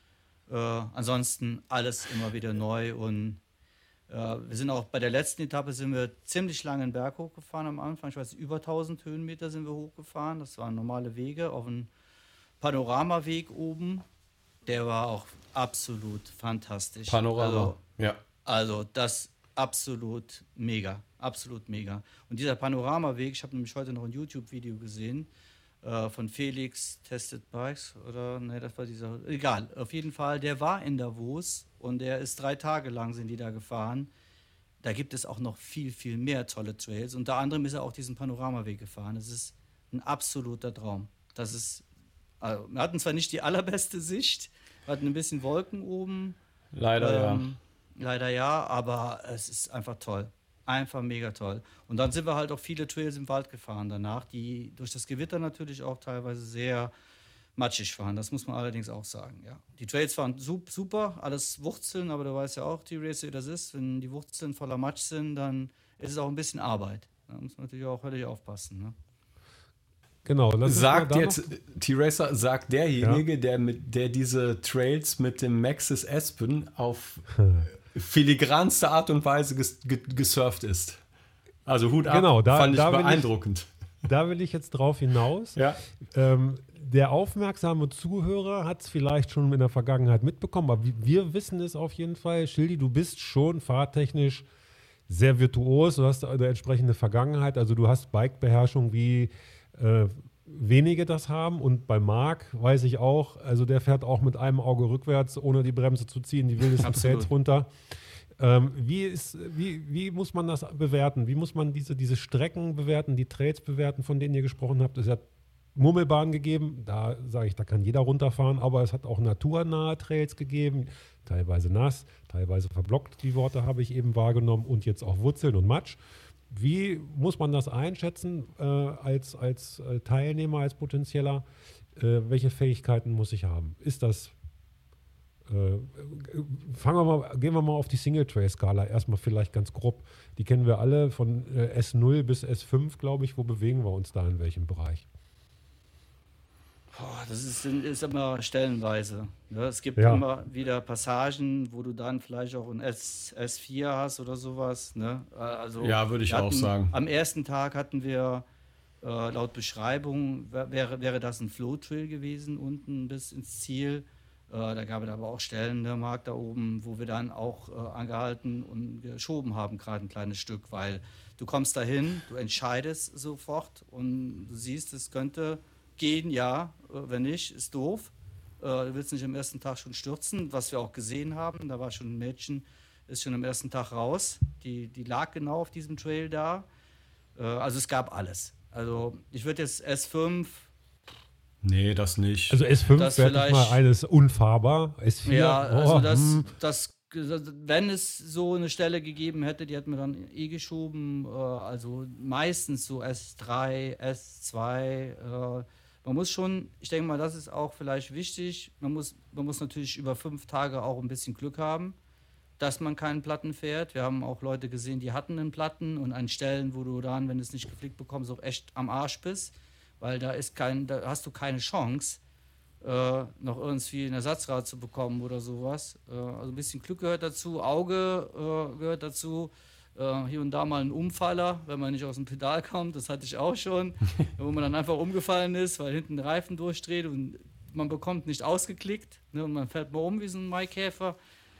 Ansonsten alles immer wieder neu und wir sind auch bei der letzten Etappe sind wir ziemlich lange einen Berg hochgefahren am Anfang. Ich weiß, über 1000 Höhenmeter sind wir hochgefahren. Das waren normale Wege auf einem Panoramaweg oben. Der war auch absolut fantastisch. Panorama, ja. Also das absolut mega. Und dieser Panoramaweg, ich habe nämlich heute noch ein YouTube-Video gesehen von Felix Tested Bikes das war dieser, egal, auf jeden Fall, der war in Davos und der ist 3 Tage lang sind die da gefahren. Da gibt es auch noch viel, viel mehr tolle Trails. Unter anderem ist er auch diesen Panoramaweg gefahren. Das ist ein absoluter Traum. Wir hatten zwar nicht die allerbeste Sicht, wir hatten ein bisschen Wolken oben. Leider ja, aber es ist einfach toll. Einfach mega toll. Und dann sind wir halt auch viele Trails im Wald gefahren danach, die durch das Gewitter natürlich auch teilweise sehr matschig waren. Das muss man allerdings auch sagen, ja. Die Trails waren super, alles Wurzeln, aber du weißt ja auch, T-Race, wie das ist. Wenn die Wurzeln voller Matsch sind, dann ist es auch ein bisschen Arbeit. Da muss man natürlich auch völlig aufpassen, ne? Genau. Sagt jetzt T-Racer, sagt derjenige, der diese Trails mit dem Maxxis Aspen auf filigranste Art und Weise gesurft ist. Also Hut ab, genau, fand ich beeindruckend. Da will ich jetzt drauf hinaus. Ja. Der aufmerksame Zuhörer hat es vielleicht schon in der Vergangenheit mitbekommen, aber wir wissen es auf jeden Fall. Schildi, du bist schon fahrtechnisch sehr virtuos, du hast eine entsprechende Vergangenheit, also du hast Bikebeherrschung wie wenige das haben. Und bei Marc weiß ich auch, also der fährt auch mit einem Auge rückwärts, ohne die Bremse zu ziehen, die wildesten Trails runter. Wie muss man das bewerten? Wie muss man diese Strecken bewerten, die Trails bewerten, von denen ihr gesprochen habt? Es hat Murmelbahnen gegeben, da sage ich, da kann jeder runterfahren, aber es hat auch naturnahe Trails gegeben, teilweise nass, teilweise verblockt, die Worte habe ich eben wahrgenommen, und jetzt auch Wurzeln und Matsch. Wie muss man das einschätzen als Teilnehmer, als potenzieller? Welche Fähigkeiten muss ich haben? Ist das gehen wir mal auf die Single-Trail-Skala erstmal vielleicht ganz grob. Die kennen wir alle von S0 bis S5, glaube ich. Wo bewegen wir uns da in welchem Bereich? Das ist immer stellenweise. Ne? Es gibt immer wieder Passagen, wo du dann vielleicht auch ein S4 hast oder sowas. Ne? Also ja, würde ich auch sagen. Am ersten Tag hatten wir laut Beschreibung, wäre das ein Flow-Trail gewesen, unten bis ins Ziel. Da gab es aber auch Stellen, der Markt da oben, wo wir dann auch angehalten und geschoben haben, gerade ein kleines Stück, weil du kommst dahin, du entscheidest sofort und du siehst, es könnte gehen, ja, wenn nicht, ist doof. Du willst nicht am ersten Tag schon stürzen, was wir auch gesehen haben. Da war schon ein Mädchen, ist schon am ersten Tag raus. Die lag genau auf diesem Trail da. Also es gab alles. Also ich würde jetzt S5... Nee, das nicht. Also S5 wäre mal eines unfahrbar. S4, ja, also wenn es so eine Stelle gegeben hätte, die hätten wir dann geschoben. Also meistens so S3, S2. Man muss schon, ich denke mal, das ist auch vielleicht wichtig. Man muss natürlich über 5 Tage auch ein bisschen Glück haben, dass man keinen Platten fährt. Wir haben auch Leute gesehen, die hatten einen Platten, und an Stellen, wo du dann, wenn du es nicht geflickt bekommst, auch echt am Arsch bist. Weil da hast du keine Chance, noch irgendwie ein Ersatzrad zu bekommen oder sowas. Also ein bisschen Glück gehört dazu, Auge gehört dazu, hier und da mal ein Umfaller, wenn man nicht aus dem Pedal kommt, das hatte ich auch schon, wo man dann einfach umgefallen ist, weil hinten der Reifen durchdreht und man bekommt nicht ausgeklickt, ne, und man fährt mal um wie so ein Maikäfer.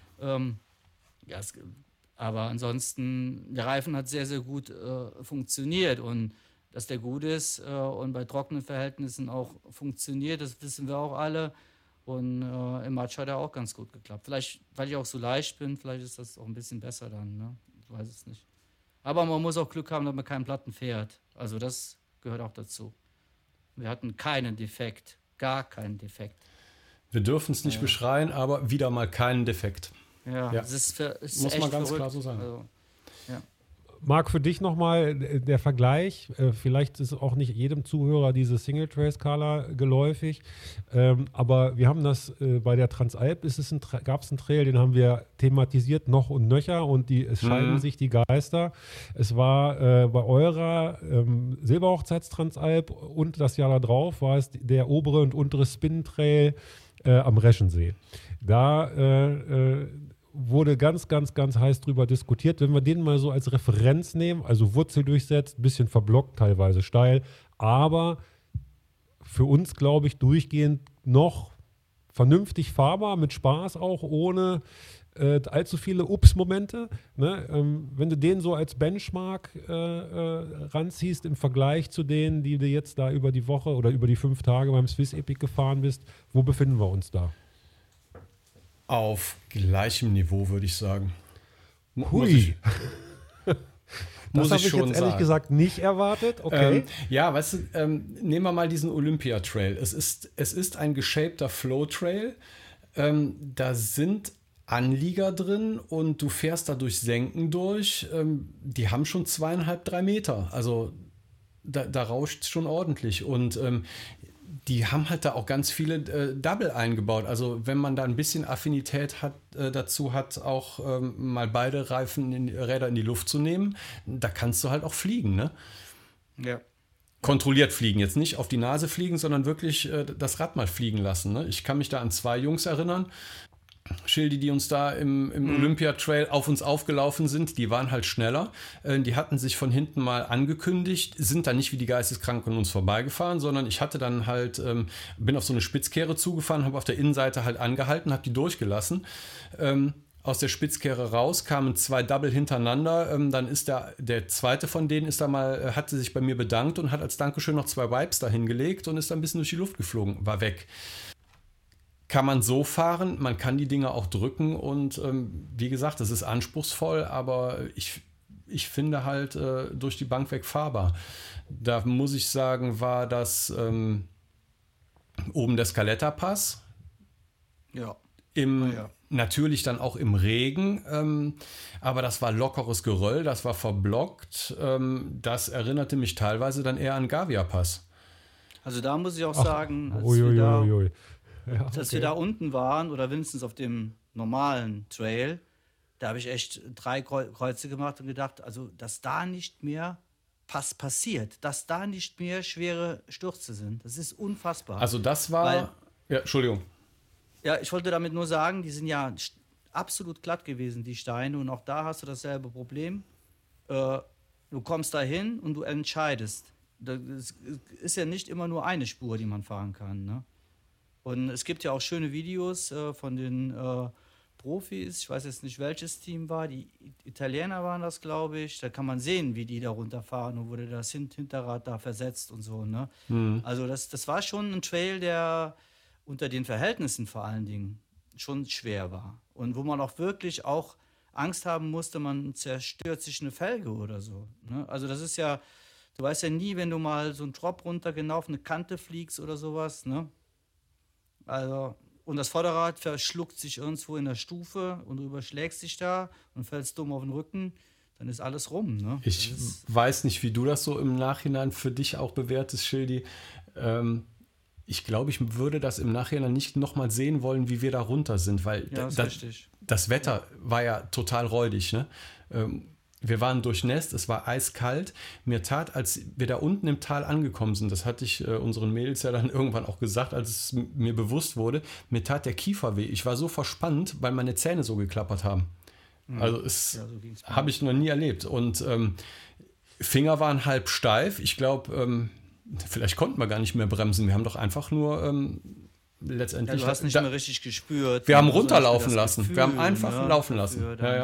Aber ansonsten, der Reifen hat sehr, sehr gut funktioniert, und dass der gut ist und bei trockenen Verhältnissen auch funktioniert, das wissen wir auch alle. Und im Matsch hat er auch ganz gut geklappt. Vielleicht, weil ich auch so leicht bin, vielleicht ist das auch ein bisschen besser dann. Ne? Ich weiß es nicht. Aber man muss auch Glück haben, dass man keinen Platten fährt. Also das gehört auch dazu. Wir hatten keinen Defekt, gar keinen Defekt. Wir dürfen es nicht beschreien, aber wieder mal keinen Defekt. Ja. Das ist muss echt man ganz verrückt. klar so sagen. Also, ja. Marc, für dich nochmal der Vergleich. Vielleicht ist auch nicht jedem Zuhörer diese Single-Trail-Skala geläufig, aber wir haben das bei der Transalp, gab es einen Trail, den haben wir thematisiert noch und nöcher, und es scheiden sich die Geister. Es war bei eurer Silberhochzeitstransalp, und das Jahr darauf war es der obere und untere Spin-Trail am Reschensee. Da wurde ganz, ganz, ganz heiß drüber diskutiert. Wenn wir den mal so als Referenz nehmen, also Wurzel durchsetzt, ein bisschen verblockt, teilweise steil, aber für uns, glaube ich, durchgehend noch vernünftig fahrbar, mit Spaß auch, ohne allzu viele Ups-Momente. Ne? Wenn du den so als Benchmark ranziehst im Vergleich zu denen, die du jetzt da über die Woche oder über die 5 Tage beim Swiss Epic gefahren bist, wo befinden wir uns da? Auf gleichem Niveau, würde ich sagen. Hui. Muss das ich habe ich jetzt ehrlich gesagt nicht erwartet. Okay. Ja, weißt du, nehmen wir mal diesen Olympia-Trail. Es ist ein geshapter Flow-Trail. Da sind Anlieger drin und du fährst da durch Senken durch. Die haben schon 2,5, 3 Meter. Also da rauscht es schon ordentlich. Und die haben halt da auch ganz viele Double eingebaut. Also wenn man da ein bisschen Affinität dazu hat, auch mal beide Räder in die Luft zu nehmen, da kannst du halt auch fliegen, ne? Ja. Kontrolliert fliegen, jetzt nicht auf die Nase fliegen, sondern wirklich das Rad mal fliegen lassen, ne? Ich kann mich da an 2 Jungs erinnern, Schildi, die uns da im Olympia-Trail auf uns aufgelaufen sind, die waren halt schneller. Die hatten sich von hinten mal angekündigt, sind dann nicht wie die Geisteskranken an uns vorbeigefahren, sondern ich hatte dann halt, bin auf so eine Spitzkehre zugefahren, habe auf der Innenseite halt angehalten, habe die durchgelassen. aus der Spitzkehre raus, kamen 2 Double hintereinander. Dann ist der zweite von denen hatte sich bei mir bedankt und hat als Dankeschön noch 2 Wipes da hingelegt und ist dann ein bisschen durch die Luft geflogen, war weg. Kann man so fahren, man kann die Dinger auch drücken und wie gesagt, das ist anspruchsvoll, aber ich finde halt durch die Bank weg fahrbar. Da muss ich sagen, war das oben der Scaletta-Pass. Ja. Natürlich dann auch im Regen, aber das war lockeres Geröll, das war verblockt. Das erinnerte mich teilweise dann eher an Gavia-Pass. Also da muss ich auch sagen, dass wir da unten waren oder wenigstens auf dem normalen Trail, da habe ich echt 3 Kreuze gemacht und gedacht, also dass da nicht mehr passiert, dass da nicht mehr schwere Stürze sind. Das ist unfassbar. Also das war... Entschuldigung. Ja, ich wollte damit nur sagen, die sind ja absolut glatt gewesen, die Steine. Und auch da hast du dasselbe Problem. Du kommst da hin und du entscheidest. Es ist ja nicht immer nur eine Spur, die man fahren kann. Ne? Und es gibt ja auch schöne Videos von den Profis. Ich weiß jetzt nicht, welches Team war. Die Italiener waren das, glaube ich. Da kann man sehen, wie die da runterfahren und wurde das Hinterrad da versetzt und so. Ne? Also das war schon ein Trail, der unter den Verhältnissen vor allen Dingen schon schwer war. Und wo man auch wirklich auch Angst haben musste, man zerstört sich eine Felge oder so. Ne? Also das ist ja, du weißt ja nie, wenn du mal so einen Drop runter genau auf eine Kante fliegst oder sowas. Ne? Also, und das Vorderrad verschluckt sich irgendwo in der Stufe und du überschlägst dich da und fällst dumm auf den Rücken, dann ist alles rum. Ne? Ich weiß nicht, wie du das so im Nachhinein für dich auch bewertest, Schildi. Ich glaube, ich würde das im Nachhinein nicht nochmal sehen wollen, wie wir da runter sind, weil das Wetter war ja total räudig. Ne? Wir waren durchnässt, es war eiskalt. Mir tat, als wir da unten im Tal angekommen sind, das hatte ich unseren Mädels ja dann irgendwann auch gesagt, als es mir bewusst wurde, mir tat der Kiefer weh. Ich war so verspannt, weil meine Zähne so geklappert haben. Also so habe ich noch nie erlebt. Und Finger waren halb steif. Ich glaube... vielleicht konnten wir gar nicht mehr bremsen. Wir haben doch einfach nur letztendlich... Ja, du hast nicht mehr richtig gespürt. Wir haben runterlaufen lassen. Gefühl, wir haben einfach laufen lassen.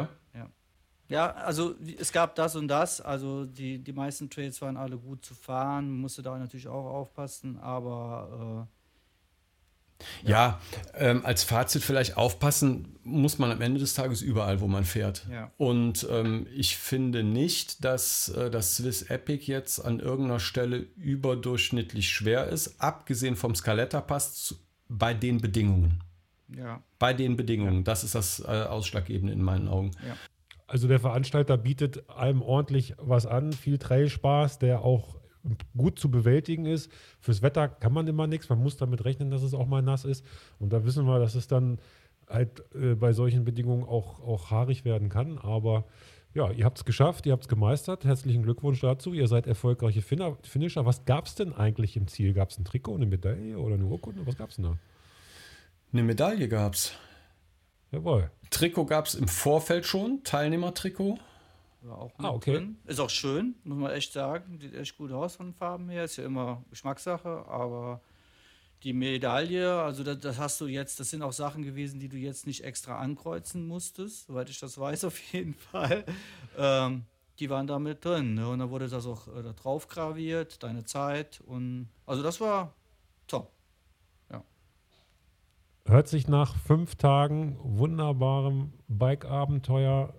Ja, also es gab das und das. Also die meisten Trails waren alle gut zu fahren. Man musste da natürlich auch aufpassen. Aber als Fazit vielleicht aufpassen muss man am Ende des Tages überall, wo man fährt. Ja. Und ich finde nicht, dass das Swiss Epic jetzt an irgendeiner Stelle überdurchschnittlich schwer ist, abgesehen vom Scaletta-Pass bei den Bedingungen. Ja. Bei den Bedingungen. Das ist das Ausschlaggebende in meinen Augen. Ja. Also der Veranstalter bietet einem ordentlich was an, viel Trailspaß, der auch gut zu bewältigen ist. Fürs Wetter kann man immer nichts, man muss damit rechnen, dass es auch mal nass ist. Und da wissen wir, dass es dann halt bei solchen Bedingungen auch haarig werden kann. Aber ja, ihr habt es geschafft, ihr habt es gemeistert. Herzlichen Glückwunsch dazu. Ihr seid erfolgreiche Finisher. Was gab es denn eigentlich im Ziel? Gab es ein Trikot, eine Medaille oder eine Urkunde? Was gab es denn da? Eine Medaille gab es. Jawohl. Trikot gab es im Vorfeld schon, Teilnehmertrikot. Auch okay. Drin. Ist auch schön, muss man echt sagen. Sieht echt gut aus von den Farben her. Ist ja immer Geschmackssache, aber die Medaille, also das hast du jetzt, das sind auch Sachen gewesen, die du jetzt nicht extra ankreuzen musstest, soweit ich das weiß auf jeden Fall. Die waren da mit drin. Ne? Und dann wurde das auch da drauf graviert, deine Zeit. Und also das war top. Ja. Hört sich nach 5 Tagen wunderbarem Bike-Abenteuer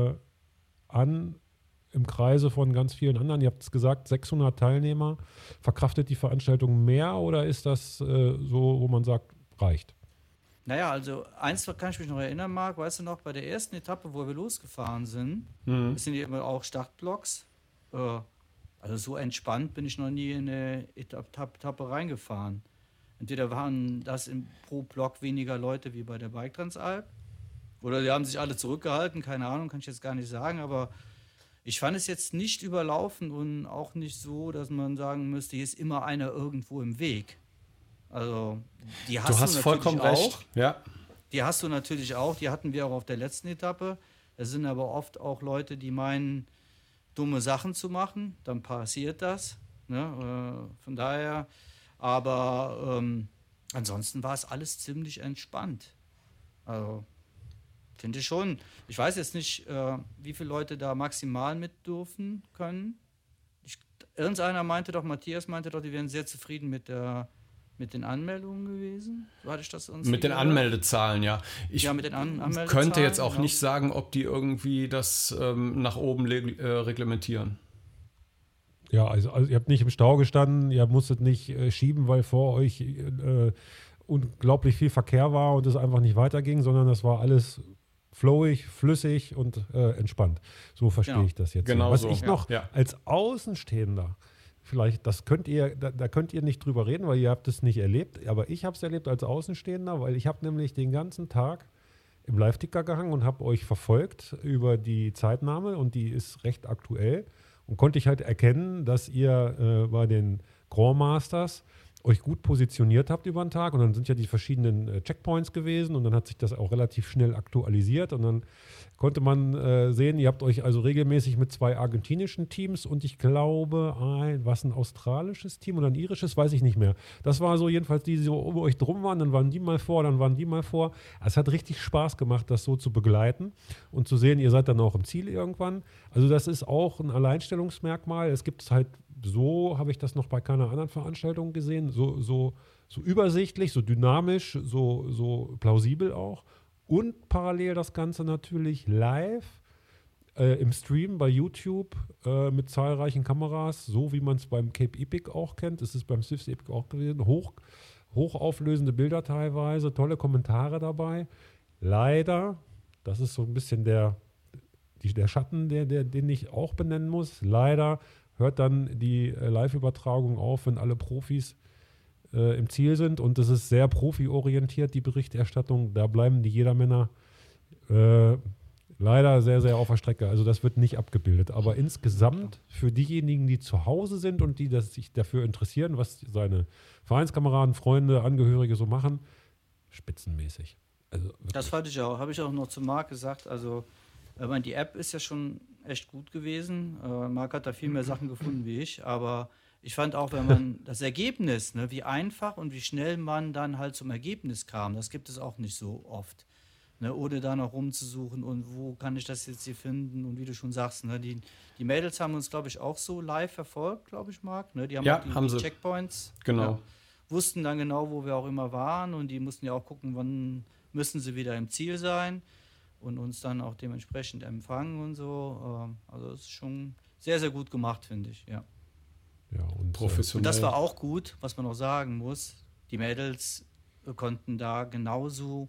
an, im Kreise von ganz vielen anderen. Ihr habt es gesagt, 600 Teilnehmer. Verkraftet die Veranstaltung mehr oder ist das so, wo man sagt, reicht? Naja, also eins kann ich mich noch erinnern, Marc, weißt du noch, bei der ersten Etappe, wo wir losgefahren sind, sind ja immer auch Startblocks. Also so entspannt bin ich noch nie in eine Etappe reingefahren. Entweder waren das pro Block weniger Leute wie bei der Bike Transalp, oder die haben sich alle zurückgehalten, keine Ahnung, kann ich jetzt gar nicht sagen, aber ich fand es jetzt nicht überlaufen und auch nicht so, dass man sagen müsste, hier ist immer einer irgendwo im Weg. Also, die hast du hast vollkommen auch. Recht. Ja. Die hast du natürlich auch, die hatten wir auch auf der letzten Etappe. Da sind aber oft auch Leute, die meinen, dumme Sachen zu machen, dann passiert das. Ne? Von daher, aber ansonsten war es alles ziemlich entspannt. Also Finde ich schon. Ich weiß jetzt nicht, wie viele Leute da maximal mit dürfen können. Irgendeiner Matthias meinte doch, die wären sehr zufrieden mit den Anmeldungen gewesen. So hatte ich das mit den Anmeldezahlen, ja. Mit den Anmeldezahlen. Könnte jetzt auch nicht sagen, ob die irgendwie das nach oben reglementieren. Ja, also ihr habt nicht im Stau gestanden, ihr musstet nicht schieben, weil vor euch unglaublich viel Verkehr war und es einfach nicht weiterging, sondern das war alles flowig, flüssig und entspannt. So verstehe ich das jetzt. Genau Was so. ich noch als Außenstehender, vielleicht, da könnt ihr nicht drüber reden, weil ihr habt es nicht erlebt, aber ich habe es erlebt als Außenstehender, weil ich habe nämlich den ganzen Tag im Live-Ticker gehangen und habe euch verfolgt über die Zeitnahme und die ist recht aktuell und konnte ich halt erkennen, dass ihr bei den Grand Masters euch gut positioniert habt über den Tag und dann sind ja die verschiedenen Checkpoints gewesen und dann hat sich das auch relativ schnell aktualisiert und dann konnte man sehen, ihr habt euch also regelmäßig mit 2 argentinischen Teams und ich glaube, was ein australisches Team oder ein irisches, weiß ich nicht mehr. Das war so jedenfalls die so um euch drum waren, dann waren die mal vor, dann waren die mal vor. Es hat richtig Spaß gemacht, das so zu begleiten und zu sehen, ihr seid dann auch im Ziel irgendwann. Also das ist auch ein Alleinstellungsmerkmal. Es gibt es halt so, habe ich das noch bei keiner anderen Veranstaltung gesehen, so übersichtlich, so dynamisch, so plausibel auch. Und parallel das Ganze natürlich live im Stream bei YouTube mit zahlreichen Kameras, so wie man es beim Cape Epic auch kennt. Es ist beim Swiss Epic auch gewesen. Hochauflösende Bilder teilweise, tolle Kommentare dabei. Leider, das ist so ein bisschen der Schatten, den ich auch benennen muss. Leider hört dann die Live-Übertragung auf, wenn alle Profis im Ziel sind und es ist sehr profi-orientiert, die Berichterstattung. Da bleiben die Jedermänner leider sehr, sehr auf der Strecke. Also das wird nicht abgebildet. Aber insgesamt für diejenigen, die zu Hause sind und die sich dafür interessieren, was seine Vereinskameraden, Freunde, Angehörige so machen, spitzenmäßig. Also das fand ich auch. Habe ich auch noch zu Marc gesagt. Also die App ist ja schon echt gut gewesen. Marc hat da viel mehr Sachen gefunden wie ich, aber ich fand auch, wenn man das Ergebnis, ne, wie einfach und wie schnell man dann halt zum Ergebnis kam, das gibt es auch nicht so oft. Ne, ohne da noch rumzusuchen und wo kann ich das jetzt hier finden und wie du schon sagst, ne, die Mädels haben uns, glaube ich, auch so live verfolgt, glaube ich, Marc. Ne, die haben auch die Checkpoints. Genau. Wussten dann genau, wo wir auch immer waren und die mussten ja auch gucken, wann müssen sie wieder im Ziel sein und uns dann auch dementsprechend empfangen und so. Also das ist schon sehr, sehr gut gemacht, finde ich, ja. Ja, und professionell. Und das war auch gut, was man auch sagen muss. Die Mädels konnten da genauso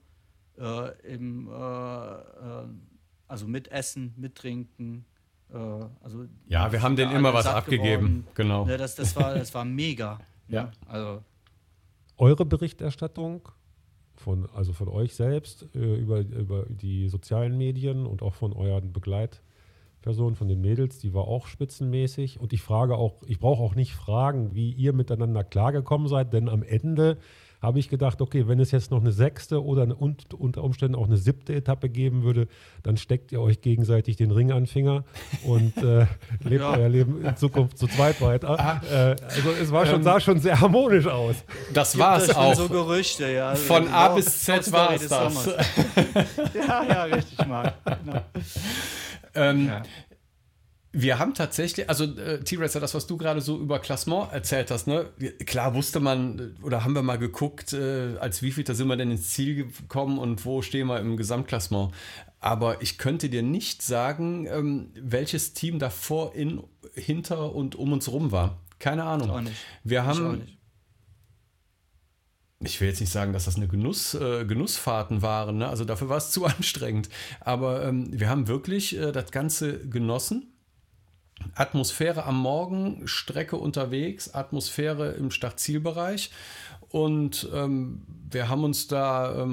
also mitessen, mittrinken. Also ja, wir haben denen immer was abgegeben. Genau. Ja, das war mega. Ja. Ne? Also eure Berichterstattung von euch selbst über die sozialen Medien und auch von euren Begleitpersonen, von den Mädels, die war auch spitzenmäßig. Und ich brauche auch nicht fragen, wie ihr miteinander klargekommen seid, denn am Ende habe ich gedacht, okay, wenn es jetzt noch eine 6. oder unter Umständen auch eine 7. Etappe geben würde, dann steckt ihr euch gegenseitig den Ring an den Finger und lebt euer Leben in Zukunft zu zweit weiter. Also es sah schon sehr harmonisch aus. Das war es auch. So Gerüchte, ja. Also von A bis Z war es das. Ja, richtig, Marc. Genau. Wir haben tatsächlich, also T-Racer, das, was du gerade so über Klassement erzählt hast, ne? Klar wusste man, oder haben wir mal geguckt, als wievielter sind wir denn ins Ziel gekommen und wo stehen wir im Gesamtklassement. Aber ich könnte dir nicht sagen, welches Team davor, hinter und um uns rum war. Keine Ahnung. Auch nicht. Wir haben... auch nicht. Ich will jetzt nicht sagen, dass das eine Genussfahrten waren, ne? Also dafür war es zu anstrengend. Aber wir haben wirklich das Ganze genossen. Atmosphäre am Morgen, Strecke unterwegs, Atmosphäre im Start-Ziel-Bereich. Und wir haben uns da,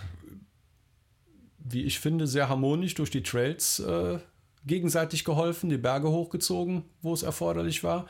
wie ich finde, sehr harmonisch durch die Trails gegenseitig geholfen, die Berge hochgezogen, wo es erforderlich war.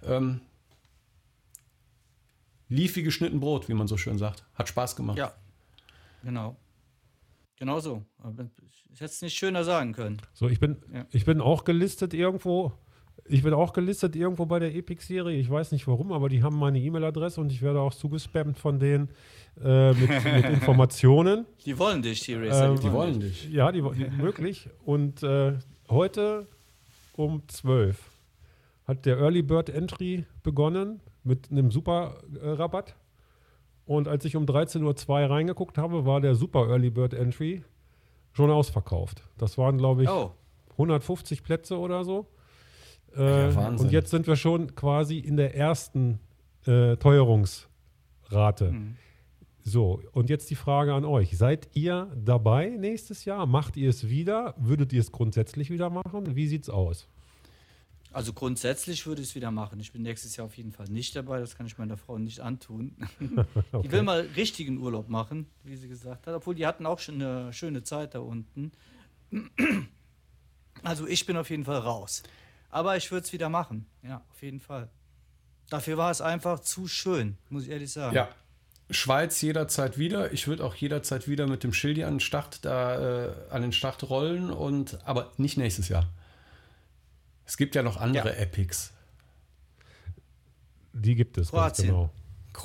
Lief wie geschnitten Brot, wie man so schön sagt. Hat Spaß gemacht. Ja, genau. Genau so. Ich hätte es nicht schöner sagen können. So, ich bin auch gelistet irgendwo. Ich bin auch gelistet irgendwo bei der Epic-Serie. Ich weiß nicht warum, aber die haben meine E-Mail-Adresse und ich werde auch zugespammt von denen mit Informationen. Die wollen dich, die Racer. Die wollen dich. Ja, möglich. Und heute um 12 hat der Early Bird Entry begonnen mit einem super Rabatt. Und als ich um 13:02 Uhr reingeguckt habe, war der Super Early Bird Entry schon ausverkauft. Das waren, glaube ich, 150 Plätze oder so. Wahnsinn. Und jetzt sind wir schon quasi in der ersten Teuerungsrate. So, und jetzt die Frage an euch. Seid ihr dabei nächstes Jahr? Macht ihr es wieder? Würdet ihr es grundsätzlich wieder machen? Wie sieht's aus? Also grundsätzlich würde ich es wieder machen. Ich bin nächstes Jahr auf jeden Fall nicht dabei. Das kann ich meiner Frau nicht antun. Okay. Die will mal richtigen Urlaub machen, wie sie gesagt hat. Obwohl, die hatten auch schon eine schöne Zeit da unten. Also ich bin auf jeden Fall raus. Aber ich würde es wieder machen. Ja, auf jeden Fall. Dafür war es einfach zu schön, muss ich ehrlich sagen. Ja, Schweiz jederzeit wieder. Ich würde auch jederzeit wieder mit dem Schildi an den Start rollen, aber nicht nächstes Jahr. Es gibt ja noch andere Epics. Die gibt es, Kroatien. Ganz genau.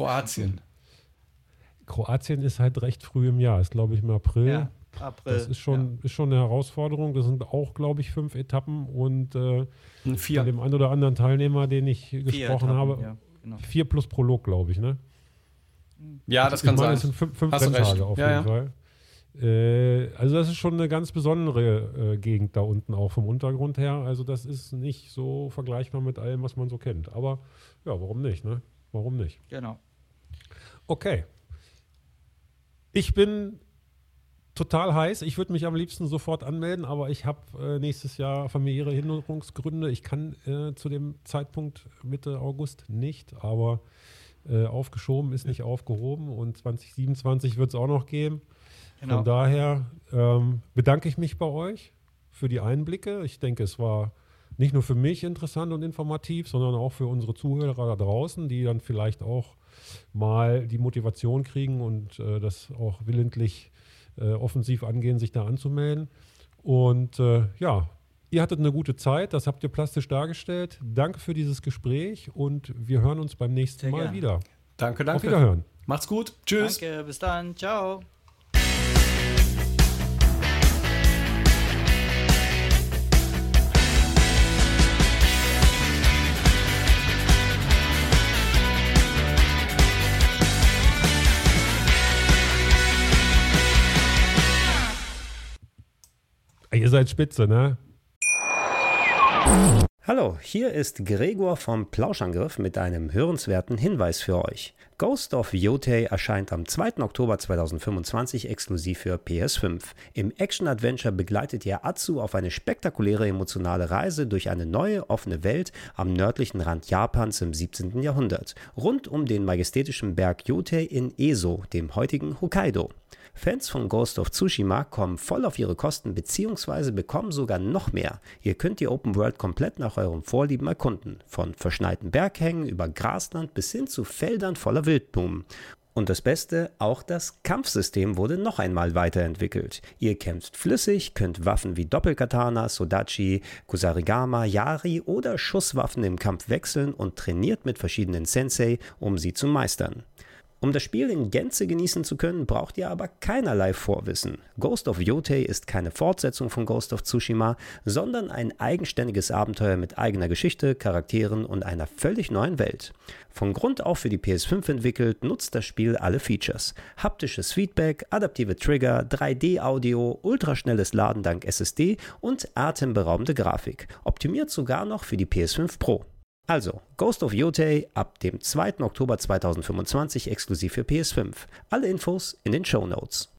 Kroatien ist halt recht früh im Jahr. Ist, glaube ich, im April. Ja, April. Das ist schon eine Herausforderung. Das sind auch, glaube ich, 5 Etappen und von 4. dem einen oder anderen Teilnehmer, den ich gesprochen Etappen, habe, ja, genau. 4 plus Prolog, glaube ich, ne? Ja, das kann sein. Es sind 5 Hast du recht. Renntage auf jeden Fall. Also das ist schon eine ganz besondere Gegend da unten auch vom Untergrund her. Also das ist nicht so vergleichbar mit allem, was man so kennt. Aber ja, warum nicht, ne? Warum nicht? Genau. Okay. Ich bin total heiß. Ich würde mich am liebsten sofort anmelden, aber ich habe nächstes Jahr familiäre Hinderungsgründe. Ich kann zu dem Zeitpunkt Mitte August nicht, aber aufgeschoben ist nicht aufgehoben und 2027 wird es auch noch geben. Genau. Von daher bedanke ich mich bei euch für die Einblicke. Ich denke, es war nicht nur für mich interessant und informativ, sondern auch für unsere Zuhörer da draußen, die dann vielleicht auch mal die Motivation kriegen und das auch willentlich offensiv angehen, sich da anzumelden. Und ja, ihr hattet eine gute Zeit, das habt ihr plastisch dargestellt. Danke für dieses Gespräch und wir hören uns beim nächsten Sehr Mal gerne. wieder. Danke. Auf Wiederhören. Macht's gut. Tschüss. Danke, bis dann. Ciao. Ihr seid spitze, ne? Hallo, hier ist Gregor vom Plauschangriff mit einem hörenswerten Hinweis für euch. Ghost of Yotei erscheint am 2. Oktober 2025 exklusiv für PS5. Im Action-Adventure begleitet ihr Atsu auf eine spektakuläre emotionale Reise durch eine neue, offene Welt am nördlichen Rand Japans im 17. Jahrhundert, rund um den majestätischen Berg Yotei in Eso, dem heutigen Hokkaido. Fans von Ghost of Tsushima kommen voll auf ihre Kosten bzw. bekommen sogar noch mehr. Ihr könnt die Open World komplett nach euren Vorlieben erkunden. Von verschneiten Berghängen über Grasland bis hin zu Feldern voller Wildblumen. Und das Beste, auch das Kampfsystem wurde noch einmal weiterentwickelt. Ihr kämpft flüssig, könnt Waffen wie Doppelkatana, Sodachi, Kusarigama, Yari oder Schusswaffen im Kampf wechseln und trainiert mit verschiedenen Sensei, um sie zu meistern. Um das Spiel in Gänze genießen zu können, braucht ihr aber keinerlei Vorwissen. Ghost of Yotei ist keine Fortsetzung von Ghost of Tsushima, sondern ein eigenständiges Abenteuer mit eigener Geschichte, Charakteren und einer völlig neuen Welt. Von Grund auf für die PS5 entwickelt, nutzt das Spiel alle Features. Haptisches Feedback, adaptive Trigger, 3D-Audio, ultraschnelles Laden dank SSD und atemberaubende Grafik. Optimiert sogar noch für die PS5 Pro. Also, Ghost of Yotei ab dem 2. Oktober 2025 exklusiv für PS5. Alle Infos in den Shownotes.